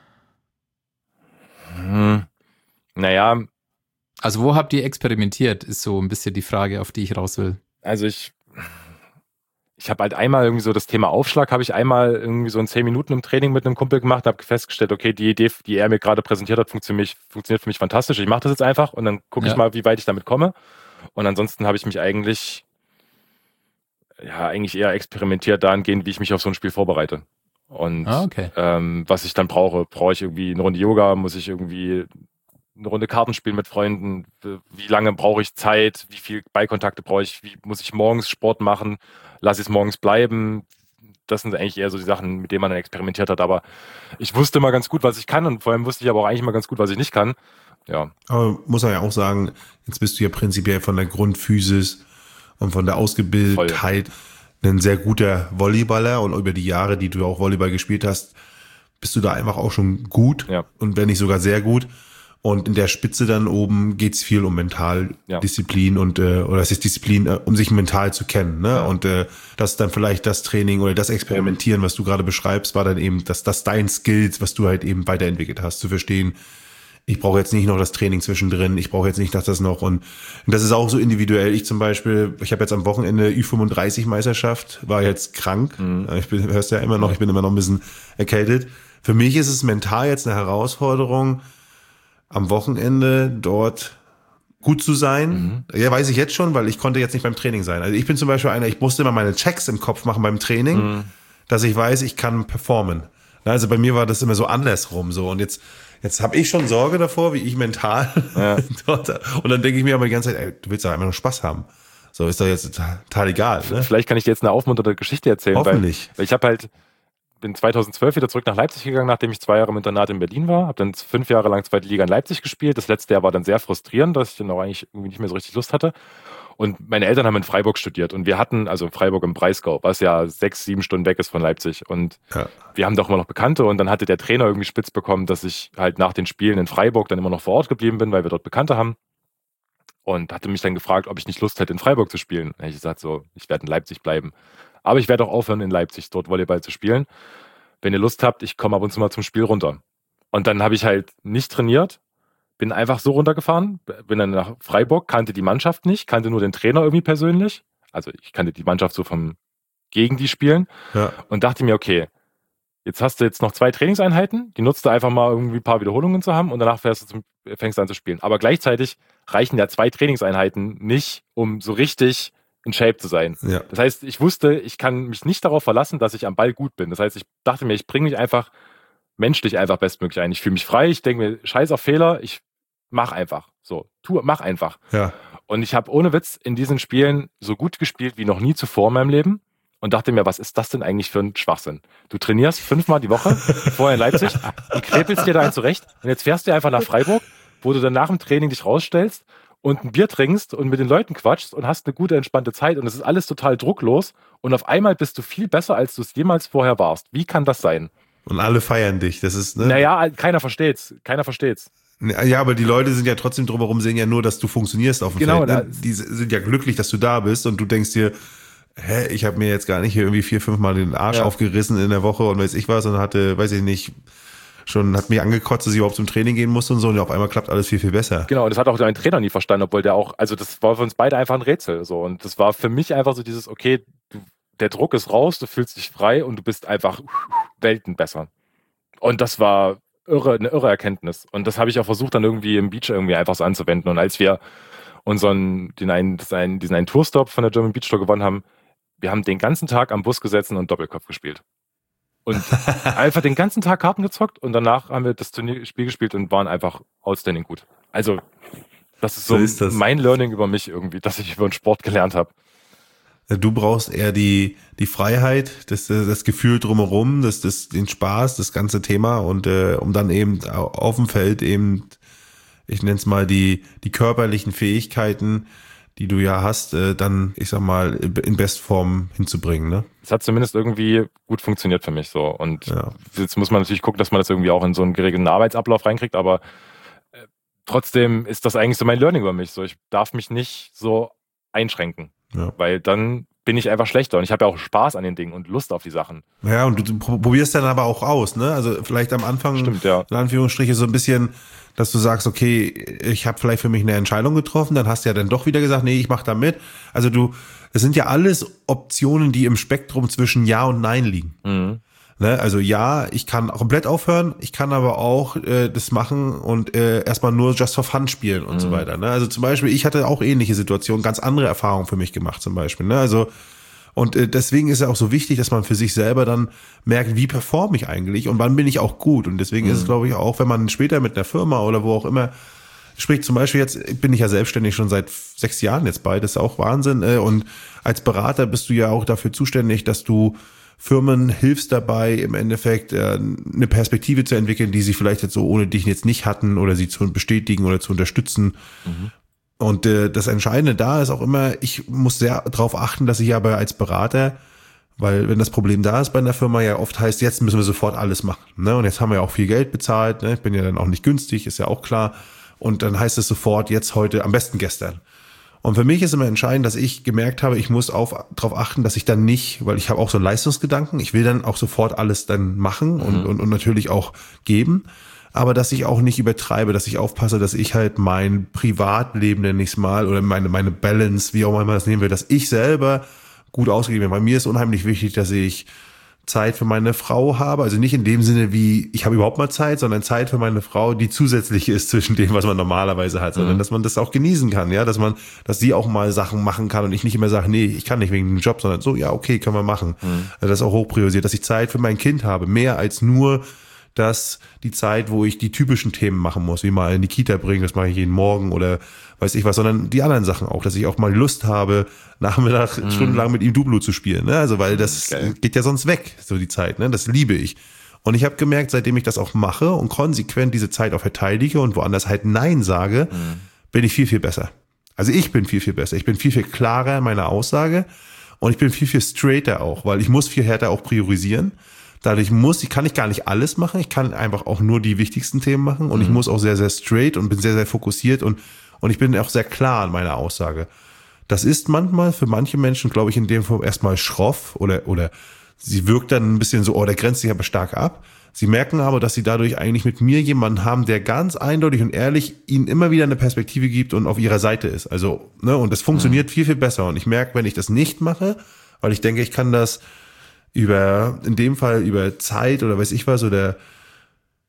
Naja. Also wo habt ihr experimentiert, ist so ein bisschen die Frage, auf die ich raus will. Also ich habe halt einmal irgendwie so das Thema Aufschlag, habe ich einmal irgendwie so in 10 Minuten im Training mit einem Kumpel gemacht und habe festgestellt, okay, die Idee, die er mir gerade präsentiert hat, funktioniert für mich fantastisch. Ich mache das jetzt einfach und dann gucke ich mal, wie weit ich damit komme. Und ansonsten habe ich mich eigentlich eher experimentiert dahingehend, wie ich mich auf so ein Spiel vorbereite. Und was ich dann brauche ich irgendwie eine Runde Yoga, muss ich irgendwie eine Runde Karten spielen mit Freunden, wie lange brauche ich Zeit, wie viel Ballkontakte brauche ich, wie muss ich morgens Sport machen, lasse ich es morgens bleiben. Das sind eigentlich eher so die Sachen, mit denen man dann experimentiert hat. Aber ich wusste immer ganz gut, was ich kann und vor allem wusste ich aber auch eigentlich mal ganz gut, was ich nicht kann. Ja. Aber muss man ja auch sagen, jetzt bist du ja prinzipiell von der Grundphysis und von der Ausgebildetheit ein sehr guter Volleyballer und über die Jahre, die du auch Volleyball gespielt hast, bist du da einfach auch schon gut und wenn nicht sogar sehr gut. Und in der Spitze dann oben geht's viel um Mentaldisziplin und oder es ist Disziplin, um sich mental zu kennen. Ne? Und das ist dann vielleicht das Training oder das Experimentieren, was du gerade beschreibst, war dann eben das dein Skills, was du halt eben weiterentwickelt hast, zu verstehen, ich brauche jetzt nicht noch das Training zwischendrin, ich brauche jetzt nicht das noch. Und das ist auch so individuell. Ich zum Beispiel, ich habe jetzt am Wochenende Ü35-Meisterschaft, war jetzt krank. Hörst ja immer noch, ich bin immer noch ein bisschen erkältet. Für mich ist es mental jetzt eine Herausforderung, am Wochenende dort gut zu sein. Ja, weiß ich jetzt schon, weil ich konnte jetzt nicht beim Training sein. Also ich bin zum Beispiel ich musste immer meine Checks im Kopf machen beim Training, dass ich weiß, ich kann performen. Also bei mir war das immer so andersrum so. Und jetzt habe ich schon Sorge davor, wie ich mental dort. Und dann denke ich mir aber die ganze Zeit, du willst doch einfach nur Spaß haben. So ist doch jetzt total egal. Ne? Vielleicht kann ich dir jetzt eine aufmunternde Geschichte erzählen. Hoffentlich. Weil ich bin 2012 wieder zurück nach Leipzig gegangen, nachdem ich 2 Jahre im Internat in Berlin war. Habe dann 5 Jahre lang zweite Liga in Leipzig gespielt. Das letzte Jahr war dann sehr frustrierend, dass ich dann auch eigentlich irgendwie nicht mehr so richtig Lust hatte. Und meine Eltern haben in Freiburg studiert. Und wir hatten, also Freiburg im Breisgau, was ja 6, 7 Stunden weg ist von Leipzig. Und wir haben doch immer noch Bekannte. Und dann hatte der Trainer irgendwie spitz bekommen, dass ich halt nach den Spielen in Freiburg dann immer noch vor Ort geblieben bin, weil wir dort Bekannte haben. Und hatte mich dann gefragt, ob ich nicht Lust hätte, in Freiburg zu spielen. Da habe ich gesagt, so, ich werde in Leipzig bleiben. Aber ich werde auch aufhören, in Leipzig dort Volleyball zu spielen. Wenn ihr Lust habt, ich komme ab und zu mal zum Spiel runter. Und dann habe ich halt nicht trainiert, bin einfach so runtergefahren, bin dann nach Freiburg, kannte die Mannschaft nicht, kannte nur den Trainer irgendwie persönlich. Also ich kannte die Mannschaft so gegen die spielen und dachte mir, okay, jetzt hast du noch 2 Trainingseinheiten, die nutzt du einfach mal irgendwie ein paar Wiederholungen zu haben und danach fängst du an zu spielen. Aber gleichzeitig reichen ja 2 Trainingseinheiten nicht, um so richtig in Shape zu sein. Ja. Das heißt, ich wusste, ich kann mich nicht darauf verlassen, dass ich am Ball gut bin. Das heißt, ich dachte mir, ich bringe mich einfach menschlich einfach bestmöglich ein. Ich fühle mich frei, ich denke mir, scheiß auf Fehler, ich mach einfach. So, mach einfach. Ja. Und ich habe ohne Witz in diesen Spielen so gut gespielt wie noch nie zuvor in meinem Leben und dachte mir, was ist das denn eigentlich für ein Schwachsinn? Du trainierst 5-mal die Woche, vorher in Leipzig, du krepelst dir da einen zurecht und jetzt fährst du einfach nach Freiburg, wo du dann nach dem Training dich rausstellst und ein Bier trinkst und mit den Leuten quatschst und hast eine gute, entspannte Zeit und es ist alles total drucklos und auf einmal bist du viel besser, als du es jemals vorher warst. Wie kann das sein? Und alle feiern dich. Das ist, ne? Naja, keiner versteht's. Ja, aber die Leute sind ja trotzdem drumherum, sehen ja nur, dass du funktionierst auf dem Genau, Feld. Ne? Die sind ja glücklich, dass du da bist und du denkst dir, ich habe mir jetzt gar nicht hier irgendwie 4-5 Mal den Arsch aufgerissen in der Woche und weiß ich was und hatte, weiß ich nicht, hat mich angekotzt, dass ich überhaupt zum Training gehen musste und so und auf einmal klappt alles viel, viel besser. Genau, und das hat auch dein Trainer nie verstanden, obwohl der auch, also das war für uns beide einfach ein Rätsel. So. Und das war für mich einfach so dieses, okay, der Druck ist raus, du fühlst dich frei und du bist einfach Welten besser. Und das war eine irre Erkenntnis. Und das habe ich auch versucht, dann irgendwie im Beach irgendwie einfach so anzuwenden. Und als wir diesen einen Tourstop von der German Beach Tour gewonnen haben, wir haben den ganzen Tag am Bus gesessen und Doppelkopf gespielt. Und einfach den ganzen Tag Karten gezockt und danach haben wir das Turnierspiel gespielt und waren einfach outstanding gut. Also, das ist so mein Learning über mich irgendwie, dass ich über den Sport gelernt habe. Du brauchst eher die Freiheit, das Gefühl drumherum, den Spaß, das ganze Thema und um dann eben auf dem Feld eben, ich nenne es mal die körperlichen Fähigkeiten, die du ja hast, dann, ich sag mal, in Bestform hinzubringen, ne? Es hat zumindest irgendwie gut funktioniert für mich so. Und jetzt muss man natürlich gucken, dass man das irgendwie auch in so einen geregelten Arbeitsablauf reinkriegt, aber trotzdem ist das eigentlich so mein Learning über mich. So, ich darf mich nicht so einschränken, weil dann bin ich einfach schlechter und ich habe ja auch Spaß an den Dingen und Lust auf die Sachen. Ja, und du probierst dann aber auch aus, ne? Also vielleicht am Anfang, stimmt, ja, in Anführungsstriche, so ein bisschen, dass du sagst, okay, ich habe vielleicht für mich eine Entscheidung getroffen, dann hast du ja dann doch wieder gesagt, nee, ich mache da mit. Also das sind ja alles Optionen, die im Spektrum zwischen Ja und Nein liegen. Mhm. Ne? Also ja, ich kann komplett aufhören, ich kann aber auch das machen und erstmal nur just for fun spielen und so weiter. Ne? Also zum Beispiel, ich hatte auch ähnliche Situationen, ganz andere Erfahrungen für mich gemacht zum Beispiel. Ne? Also und deswegen ist es auch so wichtig, dass man für sich selber dann merkt, wie performe ich eigentlich und wann bin ich auch gut. Und deswegen ist es, glaube ich, auch, wenn man später mit einer Firma oder wo auch immer spricht, zum Beispiel jetzt bin ich ja selbstständig schon seit 6 Jahren jetzt bei, das ist auch Wahnsinn. Und als Berater bist du ja auch dafür zuständig, dass du Firmen hilfst dabei, im Endeffekt eine Perspektive zu entwickeln, die sie vielleicht jetzt so ohne dich jetzt nicht hatten oder sie zu bestätigen oder zu unterstützen. Mhm. Und das Entscheidende da ist auch immer, ich muss sehr darauf achten, dass ich aber als Berater, weil wenn das Problem da ist bei einer Firma, ja oft heißt, jetzt müssen wir sofort alles machen. Ne? Und jetzt haben wir ja auch viel Geld bezahlt, ne? Ich bin ja dann auch nicht günstig, ist ja auch klar. Und dann heißt es sofort, jetzt, heute, am besten gestern. Und für mich ist immer entscheidend, dass ich gemerkt habe, ich muss darauf achten, dass ich dann nicht, weil ich habe auch so einen Leistungsgedanken, ich will dann auch sofort alles dann machen und natürlich auch geben. Aber dass ich auch nicht übertreibe, dass ich aufpasse, dass ich halt mein Privatleben, nenne ich es mal, oder meine Balance, wie auch immer man das nehmen will, dass ich selber gut ausgegeben bin. Bei mir ist unheimlich wichtig, dass ich Zeit für meine Frau habe, also nicht in dem Sinne wie, ich habe überhaupt mal Zeit, sondern Zeit für meine Frau, die zusätzlich ist zwischen dem, was man normalerweise hat, sondern dass man das auch genießen kann, ja, dass sie auch mal Sachen machen kann und ich nicht immer sage, nee, ich kann nicht wegen dem Job, sondern so, ja, okay, können wir machen. Also das ist auch hoch priorisiert, dass ich Zeit für mein Kind habe, mehr als nur dass die Zeit, wo ich die typischen Themen machen muss, wie mal in die Kita bringen, das mache ich jeden Morgen oder weiß ich was, sondern die anderen Sachen auch, dass ich auch mal Lust habe, Nachmittag stundenlang mit ihm Duplo zu spielen, ne? Also weil das geht ja sonst weg, so die Zeit, ne? Das liebe ich. Und ich habe gemerkt, seitdem ich das auch mache und konsequent diese Zeit auch verteidige und woanders halt Nein sage, bin ich viel, viel besser. Also ich bin viel, viel besser. Ich bin viel, viel klarer in meiner Aussage und ich bin viel, viel straighter auch, weil ich muss viel härter auch priorisieren. Dadurch kann ich gar nicht alles machen. Ich kann einfach auch nur die wichtigsten Themen machen und ich muss auch sehr, sehr straight und bin sehr, sehr fokussiert und ich bin auch sehr klar in meiner Aussage. Das ist manchmal für manche Menschen, glaube ich, in dem Fall erstmal schroff oder sie wirkt dann ein bisschen so, der grenzt sich aber stark ab. Sie merken aber, dass sie dadurch eigentlich mit mir jemanden haben, der ganz eindeutig und ehrlich ihnen immer wieder eine Perspektive gibt und auf ihrer Seite ist. Also, ne, und das funktioniert viel, viel besser. Und ich merke, wenn ich das nicht mache, weil ich denke, ich kann das in dem Fall über Zeit oder weiß ich was oder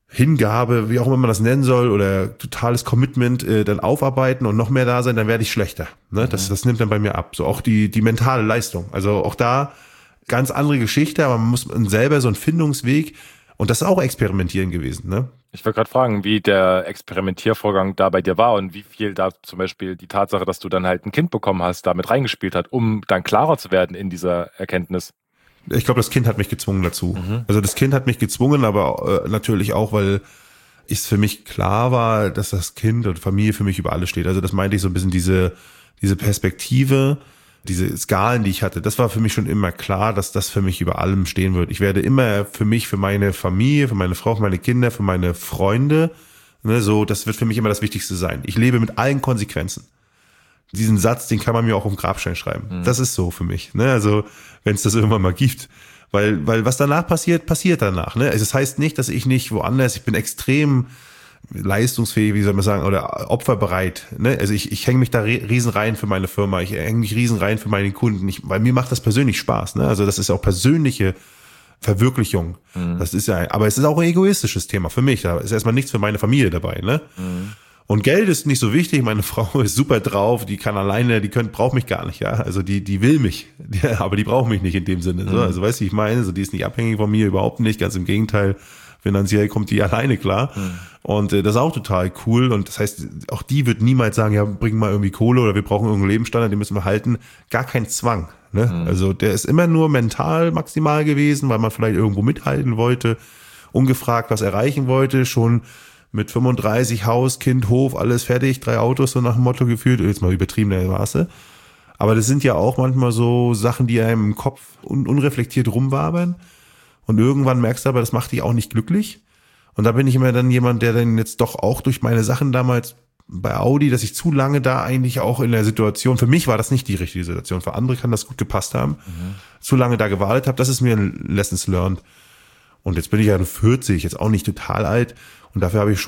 Hingabe, wie auch immer man das nennen soll, oder totales Commitment dann aufarbeiten und noch mehr da sein, dann werde ich schlechter. Ne? Das nimmt dann bei mir ab. So auch die mentale Leistung. Also auch da ganz andere Geschichte, aber man muss selber so einen Findungsweg, und das ist auch Experimentieren gewesen. Ne? Ich wollte gerade fragen, wie der Experimentiervorgang da bei dir war und wie viel da zum Beispiel die Tatsache, dass du dann halt ein Kind bekommen hast, damit reingespielt hat, um dann klarer zu werden in dieser Erkenntnis. Ich glaube, das Kind hat mich gezwungen dazu. Also das Kind hat mich gezwungen, aber natürlich auch, weil es für mich klar war, dass das Kind und Familie für mich über alles steht. Also das meinte ich so ein bisschen diese Perspektive, diese Skalen, die ich hatte. Das war für mich schon immer klar, dass das für mich über allem stehen wird. Ich werde immer für mich, für meine Familie, für meine Frau, für meine Kinder, für meine Freunde, ne, so, das wird für mich immer das Wichtigste sein. Ich lebe mit allen Konsequenzen. Diesen Satz, den kann man mir auch auf dem Grabstein schreiben. Das ist so für mich. Ne? Also wenn es das irgendwann mal gibt. Weil was danach passiert, passiert danach. Ne? Also das heißt nicht, dass ich nicht woanders, ich bin extrem leistungsfähig, wie soll man sagen, oder opferbereit. Ne? Also ich hänge mich da riesen rein für meine Firma, ich hänge mich riesen rein für meine Kunden, weil mir macht das persönlich Spaß. Ne? Also das ist auch persönliche Verwirklichung. Das ist ja, aber es ist auch ein egoistisches Thema für mich. Da ist erstmal nichts für meine Familie dabei. Ne? Und Geld ist nicht so wichtig. Meine Frau ist super drauf, die kann alleine, braucht mich gar nicht, ja. Also die will mich, aber die braucht mich nicht in dem Sinne. So. Also weißt du, ich meine, so die ist nicht abhängig von mir, überhaupt nicht, ganz im Gegenteil. Finanziell kommt die alleine klar. Und das ist auch total cool. Und das heißt, auch die wird niemals sagen, ja, bring mal irgendwie Kohle oder wir brauchen irgendeinen Lebensstandard, den müssen wir halten. Gar kein Zwang. Ne? Also der ist immer nur mental maximal gewesen, weil man vielleicht irgendwo mithalten wollte, ungefragt was erreichen wollte, schon mit 35, Haus, Kind, Hof, alles fertig, 3 Autos, so nach dem Motto gefühlt, jetzt mal übertriebene Maße. Aber das sind ja auch manchmal so Sachen, die einem im Kopf unreflektiert rumwabern. Und irgendwann merkst du aber, das macht dich auch nicht glücklich. Und da bin ich immer dann jemand, der dann jetzt doch auch durch meine Sachen damals bei Audi, dass ich zu lange da eigentlich auch in der Situation, für mich war das nicht die richtige Situation, für andere kann das gut gepasst haben, zu lange da gewartet habe, das ist mir ein Lessons learned. Und jetzt bin ich ja 40, jetzt auch nicht total alt. Und dafür bin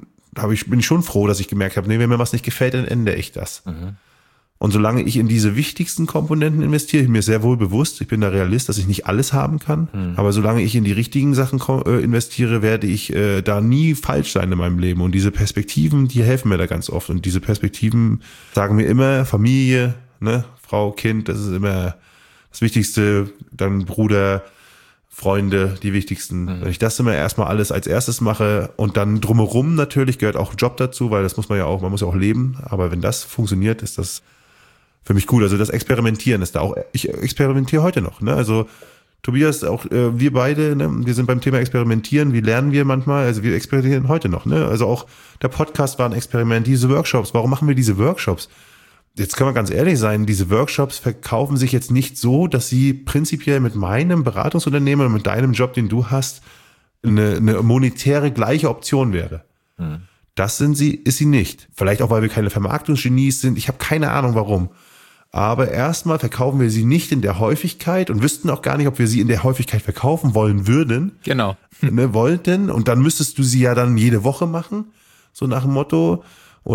ich schon froh, dass ich gemerkt habe, nee, wenn mir was nicht gefällt, dann ändere ich das. Und solange ich in diese wichtigsten Komponenten investiere, ich bin mir sehr wohl bewusst, ich bin da Realist, dass ich nicht alles haben kann, aber solange ich in die richtigen Sachen investiere, werde ich da nie falsch sein in meinem Leben. Und diese Perspektiven, die helfen mir da ganz oft. Und diese Perspektiven sagen mir immer, Familie, ne, Frau, Kind, das ist immer das Wichtigste, dann Bruder, Freunde, die wichtigsten. Wenn ich das immer erstmal alles als erstes mache und dann drumherum natürlich gehört auch Job dazu, weil das muss man muss ja auch leben. Aber wenn das funktioniert, ist das für mich cool. Also das Experimentieren ist da auch, ich experimentiere heute noch. Ne? Also Tobias, auch wir beide, ne? Wir sind beim Thema Experimentieren. Wie lernen wir manchmal? Also wir experimentieren heute noch. Ne? Also auch der Podcast war ein Experiment, diese Workshops. Warum machen wir diese Workshops? Jetzt können wir ganz ehrlich sein, diese Workshops verkaufen sich jetzt nicht so, dass sie prinzipiell mit meinem Beratungsunternehmen und mit deinem Job, den du hast, eine monetäre gleiche Option wäre. Das ist sie nicht. Vielleicht auch, weil wir keine Vermarktungsgenies sind. Ich habe keine Ahnung, warum. Aber erstmal verkaufen wir sie nicht in der Häufigkeit und wüssten auch gar nicht, ob wir sie in der Häufigkeit verkaufen wollen würden. Genau. Ne, wollten. Und dann müsstest du sie ja dann jede Woche machen. So nach dem Motto.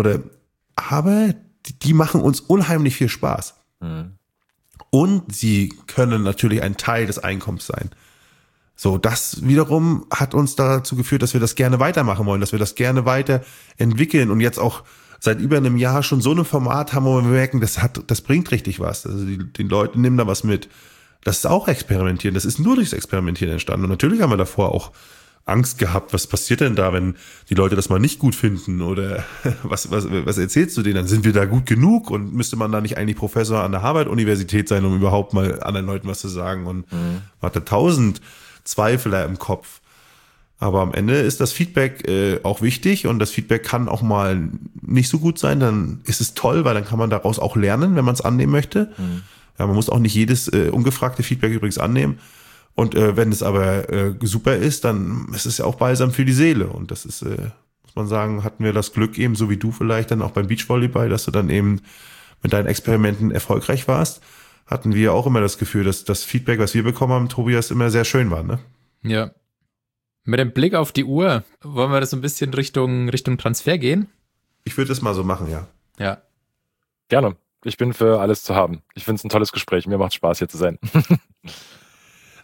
Aber die machen uns unheimlich viel Spaß. Und sie können natürlich ein Teil des Einkommens sein. So, das wiederum hat uns dazu geführt, dass wir das gerne weitermachen wollen, dass wir das gerne weiterentwickeln und jetzt auch seit über einem Jahr schon so ein Format haben, wo wir merken, das bringt richtig was. Also die Leute nehmen da was mit. Das ist auch Experimentieren. Das ist nur durchs Experimentieren entstanden. Und natürlich haben wir davor auch Angst gehabt, was passiert denn da, wenn die Leute das mal nicht gut finden oder was erzählst du denen? Dann sind wir da gut genug und müsste man da nicht eigentlich Professor an der Harvard-Universität sein, um überhaupt mal anderen Leuten was zu sagen, und man hatte 1000 Zweifler im Kopf. Aber am Ende ist das Feedback auch wichtig, und das Feedback kann auch mal nicht so gut sein, dann ist es toll, weil dann kann man daraus auch lernen, wenn man es annehmen möchte. Ja, man muss auch nicht jedes ungefragte Feedback übrigens annehmen. Und wenn es aber super ist, dann ist es ja auch balsam für die Seele. Und das ist, muss man sagen, hatten wir das Glück eben, so wie du vielleicht dann auch beim Beachvolleyball, dass du dann eben mit deinen Experimenten erfolgreich warst, hatten wir auch immer das Gefühl, dass das Feedback, was wir bekommen haben, Tobias, immer sehr schön war, ne? Ja. Mit dem Blick auf die Uhr, wollen wir das so ein bisschen Richtung Transfer gehen? Ich würde das mal so machen, ja. Ja. Gerne. Ich bin für alles zu haben. Ich finde es ein tolles Gespräch. Mir macht Spaß, hier zu sein.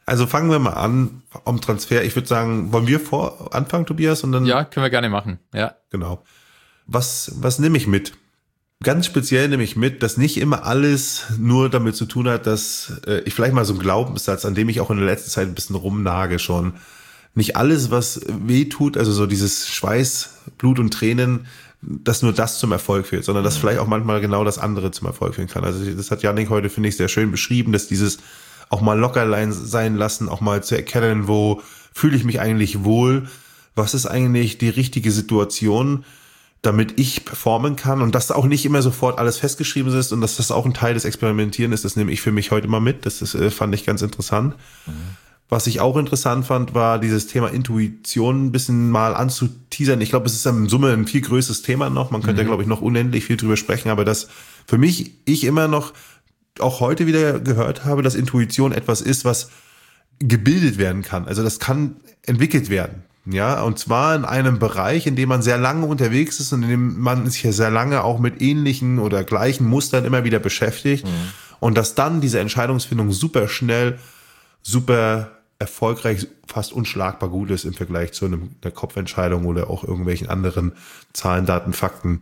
Also fangen wir mal an am Transfer. Ich würde sagen, wollen wir anfangen, Tobias? Und dann Ja, können wir gerne machen. Ja. Genau. Was nehme ich mit? Ganz speziell nehme ich mit, dass nicht immer alles nur damit zu tun hat, dass ich vielleicht mal so einen Glaubenssatz, an dem ich auch in der letzten Zeit ein bisschen rumnage schon. Nicht alles, was weh tut, also so dieses Schweiß, Blut und Tränen, dass nur das zum Erfolg führt, sondern dass vielleicht auch manchmal genau das andere zum Erfolg führen kann. Also das hat Yannick heute, finde ich, sehr schön beschrieben, dass dieses auch mal locker sein lassen, auch mal zu erkennen, wo fühle ich mich eigentlich wohl, was ist eigentlich die richtige Situation, damit ich performen kann und dass auch nicht immer sofort alles festgeschrieben ist und dass das auch ein Teil des Experimentieren ist, das nehme ich für mich heute mal mit. Das fand ich ganz interessant. Was ich auch interessant fand, war dieses Thema Intuition ein bisschen mal anzuteasern. Ich glaube, es ist in Summe ein viel größeres Thema noch. Man könnte ja, glaube ich, noch unendlich viel drüber sprechen, aber das für mich, ich immer noch auch heute wieder gehört habe, dass Intuition etwas ist, was gebildet werden kann. Also das kann entwickelt werden. Ja, und zwar in einem Bereich, in dem man sehr lange unterwegs ist und in dem man sich ja sehr lange auch mit ähnlichen oder gleichen Mustern immer wieder beschäftigt. Und dass dann diese Entscheidungsfindung super schnell, super erfolgreich, fast unschlagbar gut ist im Vergleich zu einer Kopfentscheidung oder auch irgendwelchen anderen Zahlen, Daten, Fakten.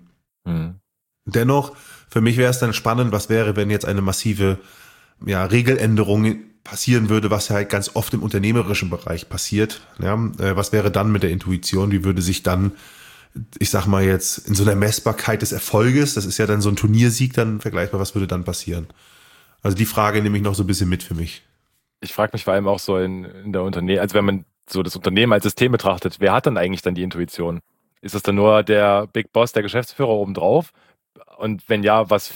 Dennoch, für mich wäre es dann spannend, was wäre, wenn jetzt eine massive Regeländerung passieren würde, was ja halt ganz oft im unternehmerischen Bereich passiert. Ja, was wäre dann mit der Intuition? Wie würde sich dann, ich sag mal jetzt, in so einer Messbarkeit des Erfolges, das ist ja dann so ein Turniersieg dann vergleichbar, was würde dann passieren? Also die Frage nehme ich noch so ein bisschen mit für mich. Ich frage mich vor allem auch so in der Unternehmen, also wenn man so das Unternehmen als System betrachtet, wer hat dann eigentlich dann die Intuition? Ist es dann nur der Big Boss, der Geschäftsführer obendrauf? Und wenn ja, was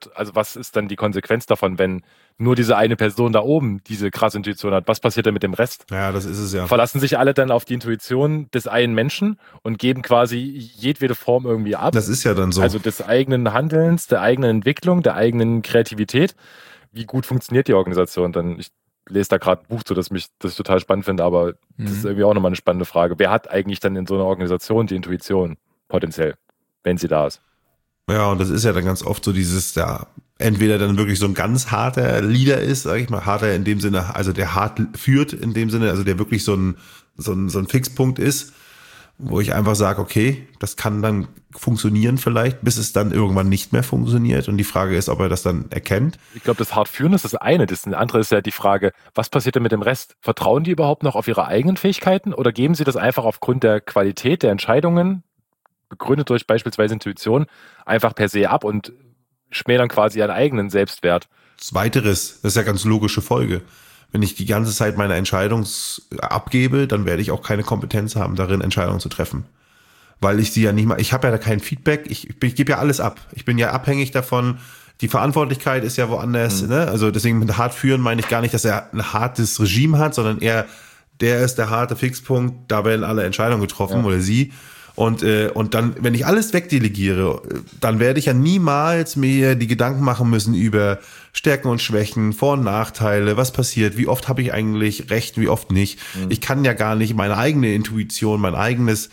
ist dann die Konsequenz davon, wenn nur diese eine Person da oben diese krasse Intuition hat? Was passiert dann mit dem Rest? Ja, das ist es ja. Verlassen sich alle dann auf die Intuition des einen Menschen und geben quasi jedwede Form irgendwie ab? Das ist ja dann so. Also des eigenen Handelns, der eigenen Entwicklung, der eigenen Kreativität. Wie gut funktioniert die Organisation dann? Ich lese da gerade ein Buch zu, das ich total spannend finde, aber das ist irgendwie auch nochmal eine spannende Frage. Wer hat eigentlich dann in so einer Organisation die Intuition potenziell, wenn sie da ist? Ja, und das ist ja dann ganz oft so dieses, entweder dann wirklich so ein ganz harter Leader ist, sag ich mal, harter in dem Sinne, also der hart führt in dem Sinne, also der wirklich so ein Fixpunkt ist, wo ich einfach sage, okay, das kann dann funktionieren vielleicht, bis es dann irgendwann nicht mehr funktioniert. Und die Frage ist, ob er das dann erkennt. Ich glaube, das Hartführen ist das eine. Das andere ist ja die Frage, was passiert denn mit dem Rest? Vertrauen die überhaupt noch auf ihre eigenen Fähigkeiten oder geben sie das einfach aufgrund der Qualität der Entscheidungen, begründet durch beispielsweise Intuition, einfach per se ab und schmälern quasi ihren eigenen Selbstwert? Zweiteres, das ist ja ganz logische Folge. Wenn ich die ganze Zeit meine Entscheidung abgebe, dann werde ich auch keine Kompetenz haben, darin Entscheidungen zu treffen. Weil ich sie ja nicht mal, ich habe ja da kein Feedback, ich gebe ja alles ab. Ich bin ja abhängig davon, die Verantwortlichkeit ist ja woanders, ne? Also deswegen mit hart führen meine ich gar nicht, dass er ein hartes Regime hat, sondern der ist der harte Fixpunkt, da werden alle Entscheidungen getroffen oder sie. Und dann, wenn ich alles wegdelegiere, dann werde ich ja niemals mir die Gedanken machen müssen über Stärken und Schwächen, Vor- und Nachteile, was passiert, wie oft habe ich eigentlich recht, wie oft nicht. Ich kann ja gar nicht meine eigene Intuition, mein eigenes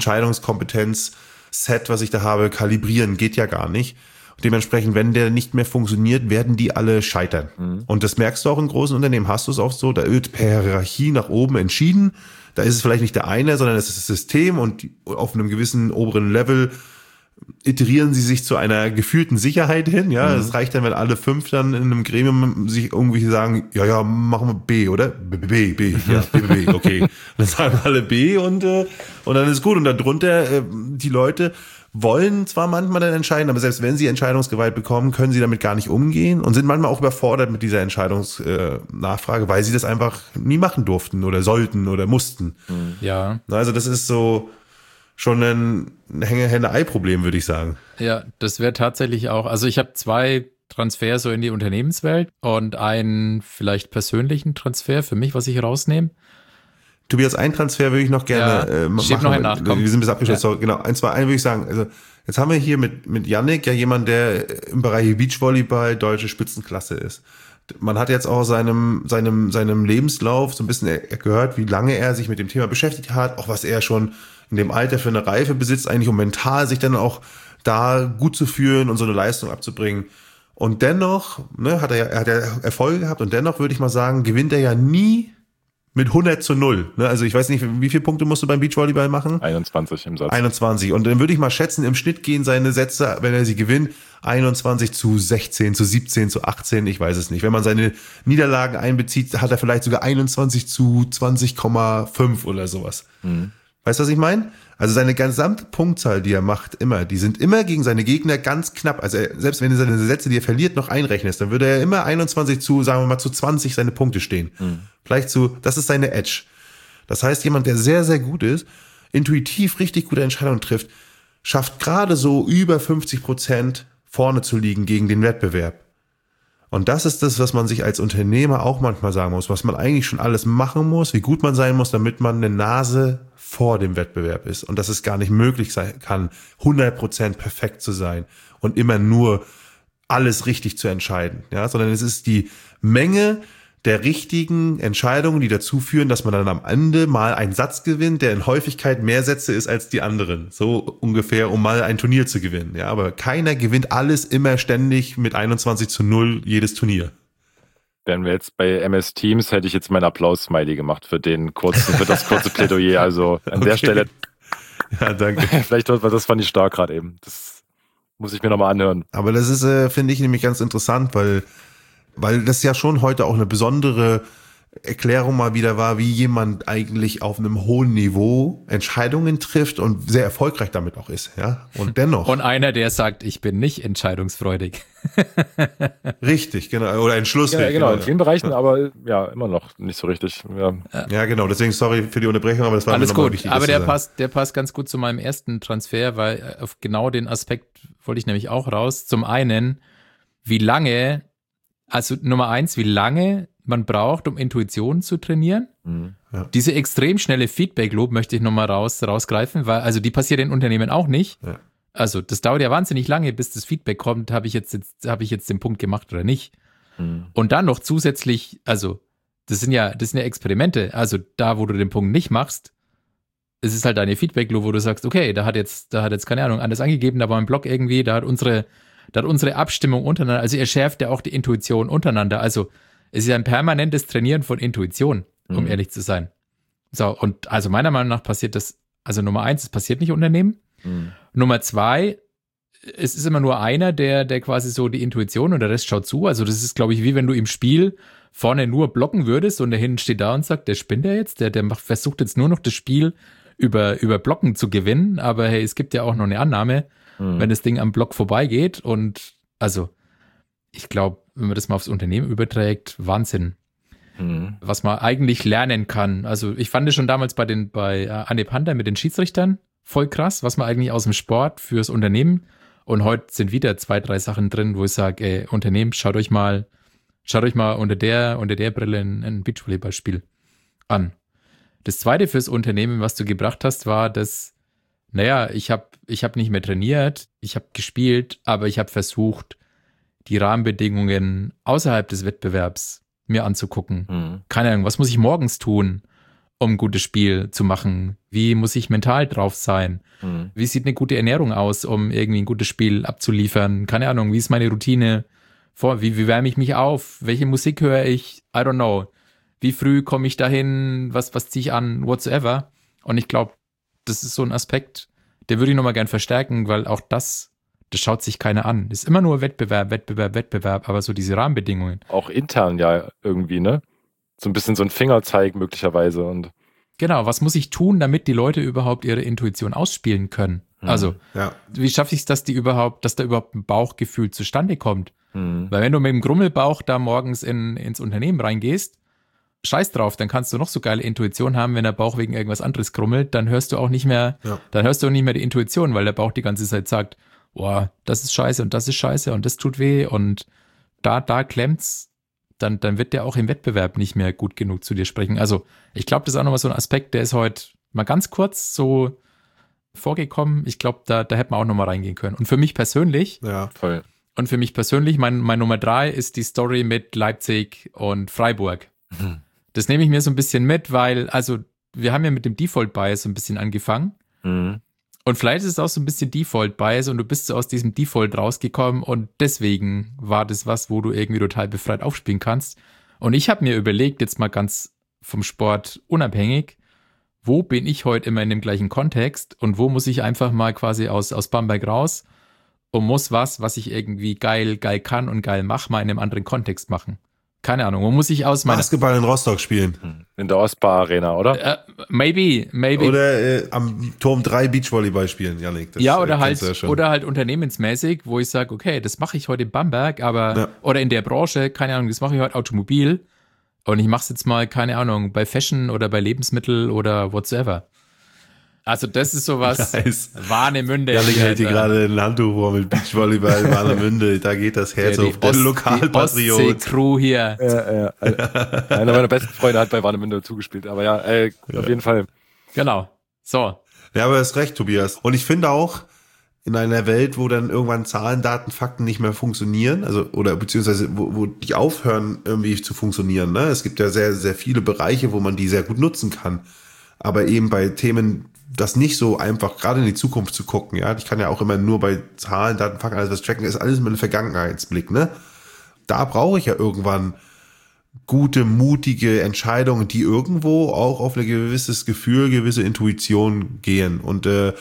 Entscheidungskompetenz-Set, was ich da habe, kalibrieren, geht ja gar nicht. Dementsprechend, wenn der nicht mehr funktioniert, werden die alle scheitern. Und das merkst du auch in großen Unternehmen, hast du es auch so, da wird per Hierarchie nach oben entschieden. Da ist es vielleicht nicht der eine, sondern es ist das System und auf einem gewissen oberen Level iterieren sie sich zu einer gefühlten Sicherheit hin. Ja, es reicht dann, wenn alle 5 dann in einem Gremium sich irgendwie sagen, ja, machen wir B, oder? B, B, okay. Und dann sagen alle B und dann ist gut. Und darunter die Leute wollen zwar manchmal dann entscheiden, aber selbst wenn sie Entscheidungsgewalt bekommen, können sie damit gar nicht umgehen und sind manchmal auch überfordert mit dieser Entscheidungsnachfrage, weil sie das einfach nie machen durften oder sollten oder mussten. Ja. Also das ist so schon ein Henne-Ei-Problem, würde ich sagen. Ja, das wäre tatsächlich auch, also ich habe 2 Transfers so in die Unternehmenswelt und einen vielleicht persönlichen Transfer für mich, was ich rausnehme. Tobias, einen Transfer würde ich noch gerne machen. Steht noch ein Nachkommen. Wir sind bis abgeschlossen. Ja. Genau, einen würde ich sagen. Also jetzt haben wir hier mit Yannick ja jemand, der im Bereich Beachvolleyball deutsche Spitzenklasse ist. Man hat jetzt auch seinem Lebenslauf so ein bisschen gehört, wie lange er sich mit dem Thema beschäftigt hat, auch was er schon in dem Alter für eine Reife besitzt, eigentlich um mental sich dann auch da gut zu fühlen und so eine Leistung abzubringen. Und dennoch, hat er Erfolge gehabt und dennoch würde ich mal sagen, gewinnt er ja nie mit 100-0. Ne? Also ich weiß nicht, wie viele Punkte musst du beim Beachvolleyball machen? 21 im Satz. 21. Und dann würde ich mal schätzen, im Schnitt gehen seine Sätze, wenn er sie gewinnt, 21-16, zu 17, zu 18, ich weiß es nicht. Wenn man seine Niederlagen einbezieht, hat er vielleicht sogar 21-20,5 oder sowas. Weißt du, was ich meine? Also seine gesamte Punktzahl, die er macht, die sind immer gegen seine Gegner ganz knapp. Also selbst wenn du seine Sätze, die er verliert, noch einrechnest, dann würde er immer 21 sagen wir mal, zu 20 seine Punkte stehen. Vielleicht das ist seine Edge. Das heißt, jemand, der sehr, sehr gut ist, intuitiv richtig gute Entscheidungen trifft, schafft gerade so über 50% vorne zu liegen gegen den Wettbewerb. Und das ist das, was man sich als Unternehmer auch manchmal sagen muss, was man eigentlich schon alles machen muss, wie gut man sein muss, damit man eine Nase vor dem Wettbewerb ist. Und dass es gar nicht möglich sein kann, 100% perfekt zu sein und immer nur alles richtig zu entscheiden. Ja, sondern es ist die Menge der richtigen Entscheidungen, die dazu führen, dass man dann am Ende mal einen Satz gewinnt, der in Häufigkeit mehr Sätze ist als die anderen. So ungefähr, um mal ein Turnier zu gewinnen. Ja, aber keiner gewinnt alles immer ständig mit 21-0 jedes Turnier. Wären wir jetzt bei MS Teams, hätte ich jetzt meinen Applaus-Smiley gemacht für das kurze Plädoyer. Also an der Stelle. Ja, danke. Vielleicht das fand ich stark gerade eben. Das muss ich mir nochmal anhören. Aber das ist, finde ich, nämlich ganz interessant, weil das ja schon heute auch eine besondere Erklärung mal wieder war, wie jemand eigentlich auf einem hohen Niveau Entscheidungen trifft und sehr erfolgreich damit auch ist, ja. Und dennoch. Und einer, der sagt, ich bin nicht entscheidungsfreudig. Richtig, genau. Oder entschlussfähig. Ja, genau. In vielen Bereichen, aber ja, immer noch nicht so richtig. Ja, genau. Deswegen sorry für die Unterbrechung, aber das war alles mir nochmal gut. wichtig. Aber der passt ganz gut zu meinem ersten Transfer, weil auf genau den Aspekt wollte ich nämlich auch raus. Zum einen, Nummer 1, wie lange man braucht, um Intuition zu trainieren. Ja. Diese extrem schnelle Feedback-Loop möchte ich nochmal rausgreifen, weil also die passiert in Unternehmen auch nicht. Ja. Also das dauert ja wahnsinnig lange, bis das Feedback kommt, habe ich jetzt den Punkt gemacht oder nicht. Und dann noch zusätzlich, also das sind ja Experimente, also da, wo du den Punkt nicht machst, es ist halt deine Feedback-Loop, wo du sagst, okay, da hat jetzt, keine Ahnung, anders angegeben, da war ein Blog irgendwie, da hat unsere Abstimmung untereinander, also ihr schärft ja auch die Intuition untereinander, also es ist ja ein permanentes Trainieren von Intuition, um ehrlich zu sein. So, und also meiner Meinung nach passiert das, also Nummer 1, es passiert nicht im Unternehmen. Nummer 2, es ist immer nur einer, der quasi so die Intuition und der Rest schaut zu. Also das ist, glaube ich, wie wenn du im Spiel vorne nur blocken würdest und der hinten steht da und sagt, der spinnt ja jetzt, der versucht jetzt nur noch das Spiel über Blocken zu gewinnen, aber hey, es gibt ja auch noch eine Annahme, wenn das Ding am Block vorbeigeht und also ich glaube, wenn man das mal aufs Unternehmen überträgt, Wahnsinn, was man eigentlich lernen kann. Also ich fand es schon damals bei Anne Panther mit den Schiedsrichtern voll krass, was man eigentlich aus dem Sport fürs Unternehmen und heute sind wieder 2, 3 Sachen drin, wo ich sage, Unternehmen, schaut euch mal unter der Brille ein Beachvolleyballspiel an. Das Zweite fürs Unternehmen, was du gebracht hast, war, dass ich hab nicht mehr trainiert, ich habe gespielt, aber ich habe versucht, die Rahmenbedingungen außerhalb des Wettbewerbs mir anzugucken. Keine Ahnung, was muss ich morgens tun, um ein gutes Spiel zu machen? Wie muss ich mental drauf sein? Wie sieht eine gute Ernährung aus, um irgendwie ein gutes Spiel abzuliefern? Keine Ahnung, wie ist meine Routine? Wie wärme ich mich auf? Welche Musik höre ich? I don't know. Wie früh komme ich dahin? Was ziehe ich an? Whatsoever. Und ich glaube, das ist so ein Aspekt, der würde ich nochmal gern verstärken, weil auch das schaut sich keiner an. Das ist immer nur Wettbewerb, aber so diese Rahmenbedingungen. Auch intern ja irgendwie, ne? So ein bisschen so ein Fingerzeig möglicherweise. Und genau, was muss ich tun, damit die Leute überhaupt ihre Intuition ausspielen können? Also, wie schaffe ich es, dass da überhaupt ein Bauchgefühl zustande kommt? Weil wenn du mit dem Grummelbauch da morgens ins Unternehmen reingehst, scheiß drauf, dann kannst du noch so geile Intuition haben, wenn der Bauch wegen irgendwas anderes grummelt, dann hörst du auch nicht mehr die Intuition, weil der Bauch die ganze Zeit sagt, boah, das ist scheiße und das tut weh und da klemmt's, dann wird der auch im Wettbewerb nicht mehr gut genug zu dir sprechen. Also ich glaube, das ist auch nochmal so ein Aspekt, der ist heute mal ganz kurz so vorgekommen. Ich glaube, da hätte man auch nochmal reingehen können. Und für mich persönlich, voll. Mein Nummer 3 ist die Story mit Leipzig und Freiburg. Das nehme ich mir so ein bisschen mit, weil, also wir haben ja mit dem Default-Bias so ein bisschen angefangen. Und vielleicht ist es auch so ein bisschen Default-Bias und du bist so aus diesem Default rausgekommen und deswegen war das was, wo du irgendwie total befreit aufspielen kannst. Und ich habe mir überlegt, jetzt mal ganz vom Sport unabhängig, wo bin ich heute immer in dem gleichen Kontext und wo muss ich einfach mal quasi aus Bamberg raus und muss was ich irgendwie geil kann und geil mache, mal in einem anderen Kontext machen. Keine Ahnung, wo muss ich aus meiner... Basketball in Rostock spielen. In der Ostbar Arena, oder? Maybe. Oder am Turm 3 Beachvolleyball spielen, Jannik. Das, ja, oder halt unternehmensmäßig, wo ich sage, okay, das mache ich heute in Bamberg, aber oder in der Branche, keine Ahnung, das mache ich heute Automobil und ich mache es jetzt mal, keine Ahnung, bei Fashion oder bei Lebensmittel oder whatsoever. Also das ist sowas, nice. Warnemünde. Jannik hält hier gerade ein Handtuch vor mit Beachvolleyball in Warnemünde. Da geht das Herz auf. Der Lokalpatriot. Die Ostsee-Crew hier. Ja. Einer meiner besten Freunde hat bei Warnemünde zugespielt. Aber ja, auf jeden Fall. Genau. So. Ja, aber du hast recht, Tobias. Und ich finde auch, in einer Welt, wo dann irgendwann Zahlen, Daten, Fakten nicht mehr funktionieren, also oder beziehungsweise wo die aufhören irgendwie zu funktionieren. Ne? Es gibt ja sehr, sehr viele Bereiche, wo man die sehr gut nutzen kann. Aber eben bei Themen, das nicht so einfach, gerade in die Zukunft zu gucken, ja. Ich kann ja auch immer nur bei Zahlen, Daten, Fakten, alles was tracken, ist alles mit einem Vergangenheitsblick, ne? Da brauche ich ja irgendwann gute, mutige Entscheidungen, die irgendwo auch auf ein gewisses Gefühl, gewisse Intuition gehen und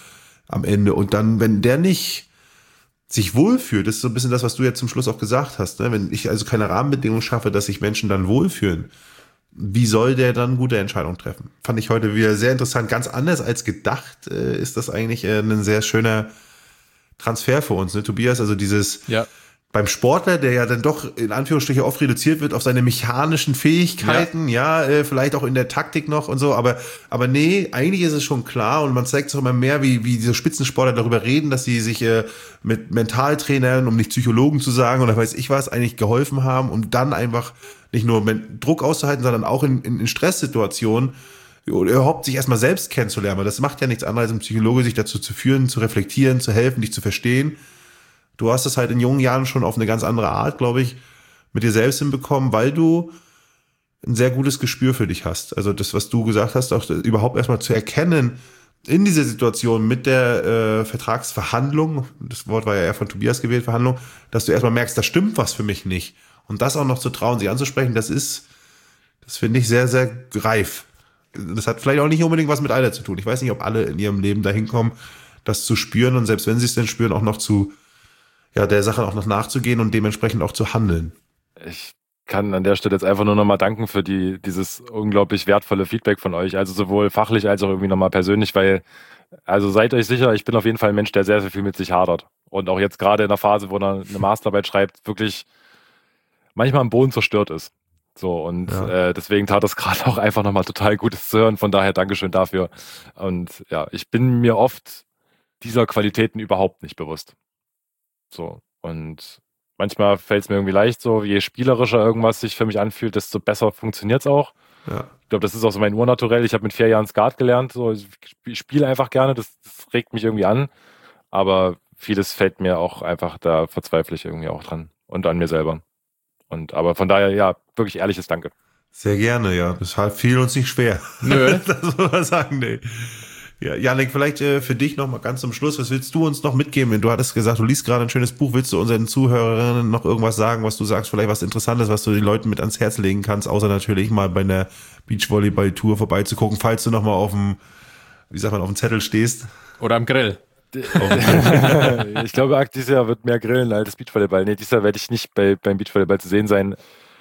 am Ende. Und dann, wenn der nicht sich wohlfühlt, das ist so ein bisschen das, was du jetzt zum Schluss auch gesagt hast, ne? Wenn ich also keine Rahmenbedingungen schaffe, dass sich Menschen dann wohlfühlen, wie soll der dann gute Entscheidungen treffen? Fand ich heute wieder sehr interessant. Ganz anders als gedacht ist das eigentlich ein sehr schöner Transfer für uns, ne, Tobias? Also dieses beim Sportler, der ja dann doch in Anführungsstrichen oft reduziert wird auf seine mechanischen Fähigkeiten, vielleicht auch in der Taktik noch und so, aber nee, eigentlich ist es schon klar und man zeigt es auch immer mehr, wie diese Spitzensportler darüber reden, dass sie sich mit Mentaltrainern, um nicht Psychologen zu sagen oder weiß ich was, eigentlich geholfen haben, um dann einfach nicht nur Druck auszuhalten, sondern auch in Stresssituationen überhaupt sich erstmal selbst kennenzulernen. Das macht ja nichts anderes, als ein Psychologe sich dazu zu führen, zu reflektieren, zu helfen, dich zu verstehen. Du hast es halt in jungen Jahren schon auf eine ganz andere Art, glaube ich, mit dir selbst hinbekommen, weil du ein sehr gutes Gespür für dich hast. Also das, was du gesagt hast, auch überhaupt erstmal zu erkennen in dieser Situation mit der Vertragsverhandlung, das Wort war ja eher von Tobias gewählt, Verhandlung, dass du erstmal merkst, da stimmt was für mich nicht. Und das auch noch zu trauen, sich anzusprechen, das finde ich sehr, sehr reif. Das hat vielleicht auch nicht unbedingt was mit Alter zu tun. Ich weiß nicht, ob alle in ihrem Leben dahin kommen, das zu spüren und selbst wenn sie es denn spüren, auch noch der Sache auch noch nachzugehen und dementsprechend auch zu handeln. Ich kann an der Stelle jetzt einfach nur nochmal danken für dieses unglaublich wertvolle Feedback von euch, also sowohl fachlich als auch irgendwie nochmal persönlich, weil, also seid euch sicher, ich bin auf jeden Fall ein Mensch, der sehr, sehr viel mit sich hadert und auch jetzt gerade in der Phase, wo er eine Masterarbeit schreibt, wirklich manchmal am Boden zerstört ist. So, und deswegen tat das gerade auch einfach nochmal total Gutes zu hören, von daher Dankeschön dafür. Und ja, ich bin mir oft dieser Qualitäten überhaupt nicht bewusst. So, und manchmal fällt es mir irgendwie leicht, so je spielerischer irgendwas sich für mich anfühlt, desto besser funktioniert es auch. Ja. Ich glaube, das ist auch so mein Urnaturell. Ich habe mit 4 Jahren Skat gelernt, so, ich spiele einfach gerne, das regt mich irgendwie an, aber vieles fällt mir auch einfach, da verzweifle ich irgendwie auch dran und an mir selber. Aber von daher, ja, wirklich ehrliches Danke. Sehr gerne, ja. Das fiel uns nicht schwer. Nö. Das muss man sagen, nee. Ja, Jannik, vielleicht für dich noch mal ganz zum Schluss, was willst du uns noch mitgeben? Du hattest gesagt, du liest gerade ein schönes Buch, willst du unseren Zuhörerinnen noch irgendwas sagen, was du sagst, vielleicht was Interessantes, was du den Leuten mit ans Herz legen kannst, außer natürlich mal bei einer Beachvolleyball-Tour vorbeizugucken, falls du noch mal auf dem Zettel stehst. Oder am Grill. Ich glaube, dieses Jahr wird mehr Grillen als Beachvolleyball. Nee, dieses Jahr werde ich nicht beim Beachvolleyball zu sehen sein.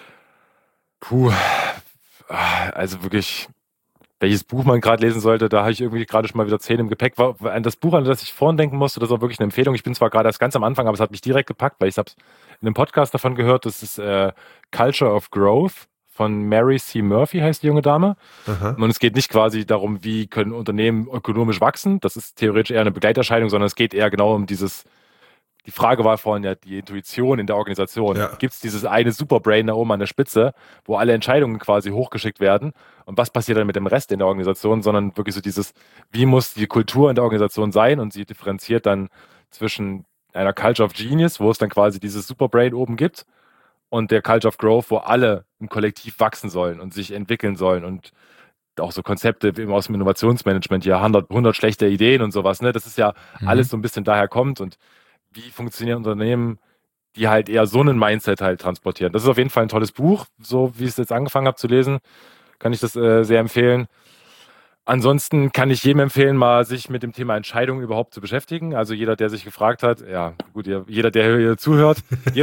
Also wirklich, welches Buch man gerade lesen sollte, da habe ich irgendwie gerade schon mal wieder 10 im Gepäck. An das Buch, an das ich vorhin denken musste, das ist auch wirklich eine Empfehlung. Ich bin zwar gerade erst ganz am Anfang, aber es hat mich direkt gepackt, weil ich habe in einem Podcast davon gehört, das ist Culture of Growth von Mary C. Murphy, heißt die junge Dame. Aha. Und es geht nicht quasi darum, wie können Unternehmen ökonomisch wachsen. Das ist theoretisch eher eine Begleiterscheinung, sondern es geht eher genau um die Frage war vorhin ja die Intuition in der Organisation. Ja. Gibt es dieses eine Superbrain da oben an der Spitze, wo alle Entscheidungen quasi hochgeschickt werden? Und was passiert dann mit dem Rest in der Organisation? Sondern wirklich so wie muss die Kultur in der Organisation sein? Und sie differenziert dann zwischen einer Culture of Genius, wo es dann quasi dieses Superbrain oben gibt, und der Culture of Growth, wo alle im Kollektiv wachsen sollen und sich entwickeln sollen und auch so Konzepte wie aus dem Innovationsmanagement, hier 100 schlechte Ideen und sowas, ne? Das ist ja alles so ein bisschen daher kommt und wie funktionieren Unternehmen, die halt eher so einen Mindset halt transportieren. Das ist auf jeden Fall ein tolles Buch, so wie ich es jetzt angefangen habe zu lesen. kann ich das sehr empfehlen. Ansonsten kann ich jedem empfehlen, mal sich mit dem Thema Entscheidungen überhaupt zu beschäftigen. Also jeder, der sich gefragt hat, ja gut, jeder, der hier zuhört,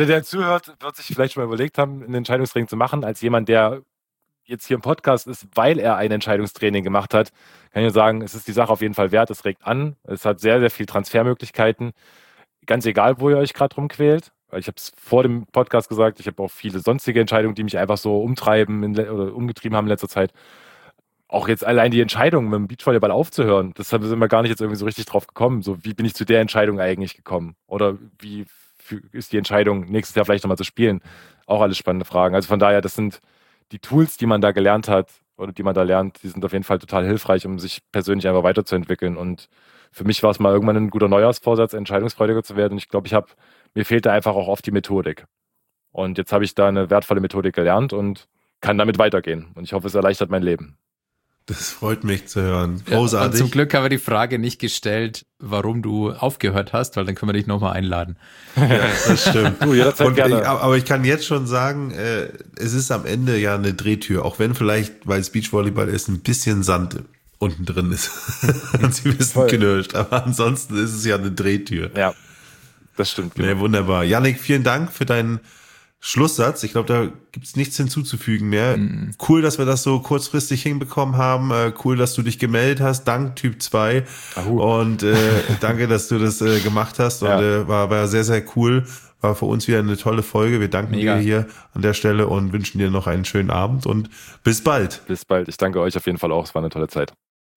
wird sich vielleicht schon mal überlegt haben, ein Entscheidungstraining zu machen. Als jemand, der jetzt hier im Podcast ist, weil er ein Entscheidungstraining gemacht hat, kann ich nur sagen, es ist die Sache auf jeden Fall wert, es regt an. Es hat sehr, sehr viel Transfermöglichkeiten. Ganz egal, wo ihr euch gerade rumquält. Ich habe es vor dem Podcast gesagt, ich habe auch viele sonstige Entscheidungen, die mich einfach so umtreiben oder umgetrieben haben in letzter Zeit. Auch jetzt allein die Entscheidung, mit dem Beachvolleyball aufzuhören, das sind wir gar nicht jetzt irgendwie so richtig drauf gekommen. So, wie bin ich zu der Entscheidung eigentlich gekommen? Oder wie ist die Entscheidung, nächstes Jahr vielleicht nochmal zu spielen? Auch alles spannende Fragen. Also von daher, das sind die Tools, die man da gelernt hat oder die man da lernt, die sind auf jeden Fall total hilfreich, um sich persönlich einfach weiterzuentwickeln. Und für mich war es mal irgendwann ein guter Neujahrsvorsatz, entscheidungsfreudiger zu werden. Und ich glaube, mir fehlte einfach auch oft die Methodik. Und jetzt habe ich da eine wertvolle Methodik gelernt und kann damit weitergehen. Und ich hoffe, es erleichtert mein Leben. Das freut mich zu hören. Großartig. Ja, und zum Glück haben wir die Frage nicht gestellt, warum du aufgehört hast, weil dann können wir dich nochmal einladen. Ja, das stimmt. Du, jederzeit gerne. Aber ich kann jetzt schon sagen, es ist am Ende ja eine Drehtür, auch wenn vielleicht, weil es Beachvolleyball ist, ein bisschen Sand unten drin ist. Und sie wissen knirscht. Aber ansonsten ist es ja eine Drehtür. Ja, das stimmt. Genau. Ja, wunderbar. Yannick, vielen Dank für deinen Schlusssatz. Ich glaube, da gibt's nichts hinzuzufügen mehr. Cool, dass wir das so kurzfristig hinbekommen haben. Cool, dass du dich gemeldet hast. Dank Typ 2. Und danke, dass du das gemacht hast. Und war sehr, sehr cool. War für uns wieder eine tolle Folge. Wir danken dir hier an der Stelle und wünschen dir noch einen schönen Abend und bis bald. Bis bald. Ich danke euch auf jeden Fall auch. Es war eine tolle Zeit.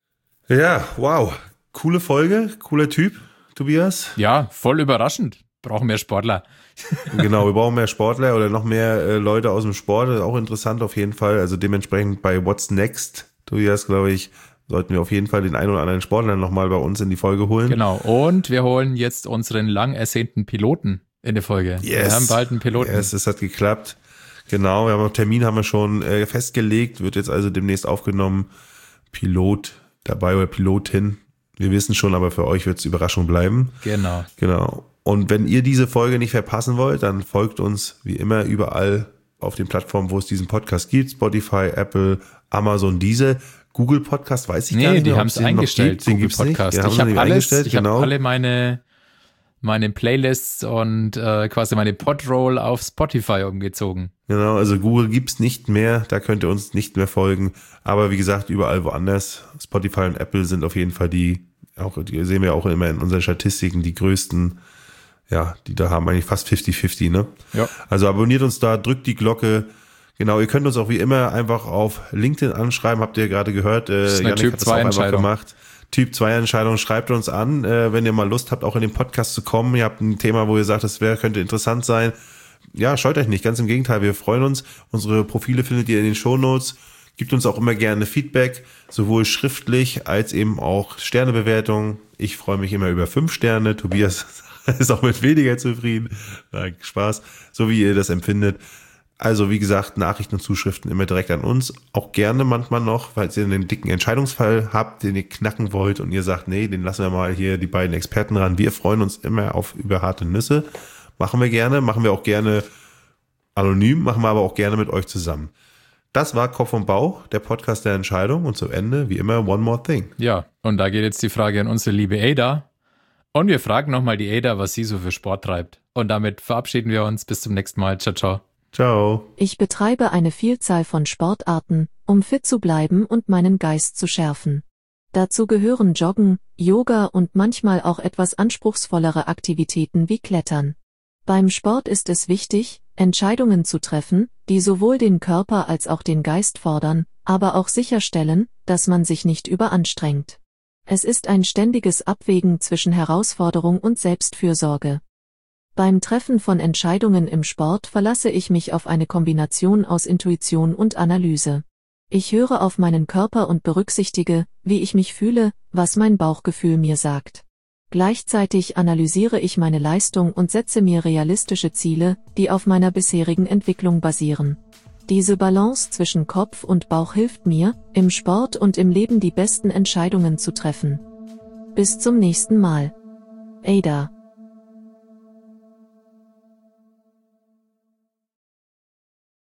Ja, wow. Coole Folge. Cooler Typ, Tobias. Ja, voll überraschend. Brauchen mehr Sportler. Genau, wir brauchen mehr Sportler oder noch mehr Leute aus dem Sport. Das ist auch interessant auf jeden Fall. Also dementsprechend bei What's Next, Tobias, glaube ich, sollten wir auf jeden Fall den einen oder anderen Sportler nochmal bei uns in die Folge holen. Genau, und wir holen jetzt unseren lang ersehnten Piloten in die Folge. Yes. Wir haben bald einen Piloten. Yes, es hat geklappt. Genau, wir haben einen Termin haben wir schon festgelegt, wird jetzt also demnächst aufgenommen. Pilot dabei oder Pilotin. Wir wissen schon, aber für euch wird es Überraschung bleiben. Genau. Und wenn ihr diese Folge nicht verpassen wollt, dann folgt uns wie immer überall auf den Plattformen, wo es diesen Podcast gibt. Spotify, Apple, Amazon, diese. Google Podcast weiß ich gar nicht. Nee, die haben es eingestellt, Google Podcast. Ich habe alle meine Playlists und quasi meine Podroll auf Spotify umgezogen. Genau, also Google gibt's nicht mehr, da könnt ihr uns nicht mehr folgen. Aber wie gesagt, überall woanders. Spotify und Apple sind auf jeden Fall die sehen wir auch immer in unseren Statistiken, die größten, ja, die da haben eigentlich fast 50-50, ne? Ja. Also abonniert uns da, drückt die Glocke. Genau, ihr könnt uns auch wie immer einfach auf LinkedIn anschreiben, habt ihr gerade gehört. Das ist eine Yannick hat das auch einfach gemacht. Typ 2 Entscheidung, schreibt uns an, wenn ihr mal Lust habt, auch in den Podcast zu kommen. Ihr habt ein Thema, wo ihr sagt, das könnte interessant sein. Ja, scheut euch nicht, ganz im Gegenteil, wir freuen uns. Unsere Profile findet ihr in den Shownotes. Gibt uns auch immer gerne Feedback, sowohl schriftlich als eben auch Sternebewertungen. Ich freue mich immer über 5 Sterne. Tobias ist auch mit weniger zufrieden. Nein, Spaß, so wie ihr das empfindet. Also wie gesagt, Nachrichten und Zuschriften immer direkt an uns. Auch gerne manchmal noch, falls ihr einen dicken Entscheidungsfall habt, den ihr knacken wollt und ihr sagt, nee, den lassen wir mal hier die beiden Experten ran. Wir freuen uns immer über harte Nüsse. Machen wir gerne, machen wir auch gerne anonym, machen wir aber auch gerne mit euch zusammen. Das war Kopf und Bauch, der Podcast der Entscheidung und zum Ende, wie immer, one more thing. Ja, und da geht jetzt die Frage an unsere liebe Ada. Und wir fragen nochmal die Ada, was sie so für Sport treibt. Und damit verabschieden wir uns. Bis zum nächsten Mal. Ciao, ciao. Ciao. Ich betreibe eine Vielzahl von Sportarten, um fit zu bleiben und meinen Geist zu schärfen. Dazu gehören Joggen, Yoga und manchmal auch etwas anspruchsvollere Aktivitäten wie Klettern. Beim Sport ist es wichtig, Entscheidungen zu treffen, die sowohl den Körper als auch den Geist fordern, aber auch sicherstellen, dass man sich nicht überanstrengt. Es ist ein ständiges Abwägen zwischen Herausforderung und Selbstfürsorge. Beim Treffen von Entscheidungen im Sport verlasse ich mich auf eine Kombination aus Intuition und Analyse. Ich höre auf meinen Körper und berücksichtige, wie ich mich fühle, was mein Bauchgefühl mir sagt. Gleichzeitig analysiere ich meine Leistung und setze mir realistische Ziele, die auf meiner bisherigen Entwicklung basieren. Diese Balance zwischen Kopf und Bauch hilft mir, im Sport und im Leben die besten Entscheidungen zu treffen. Bis zum nächsten Mal. Ada.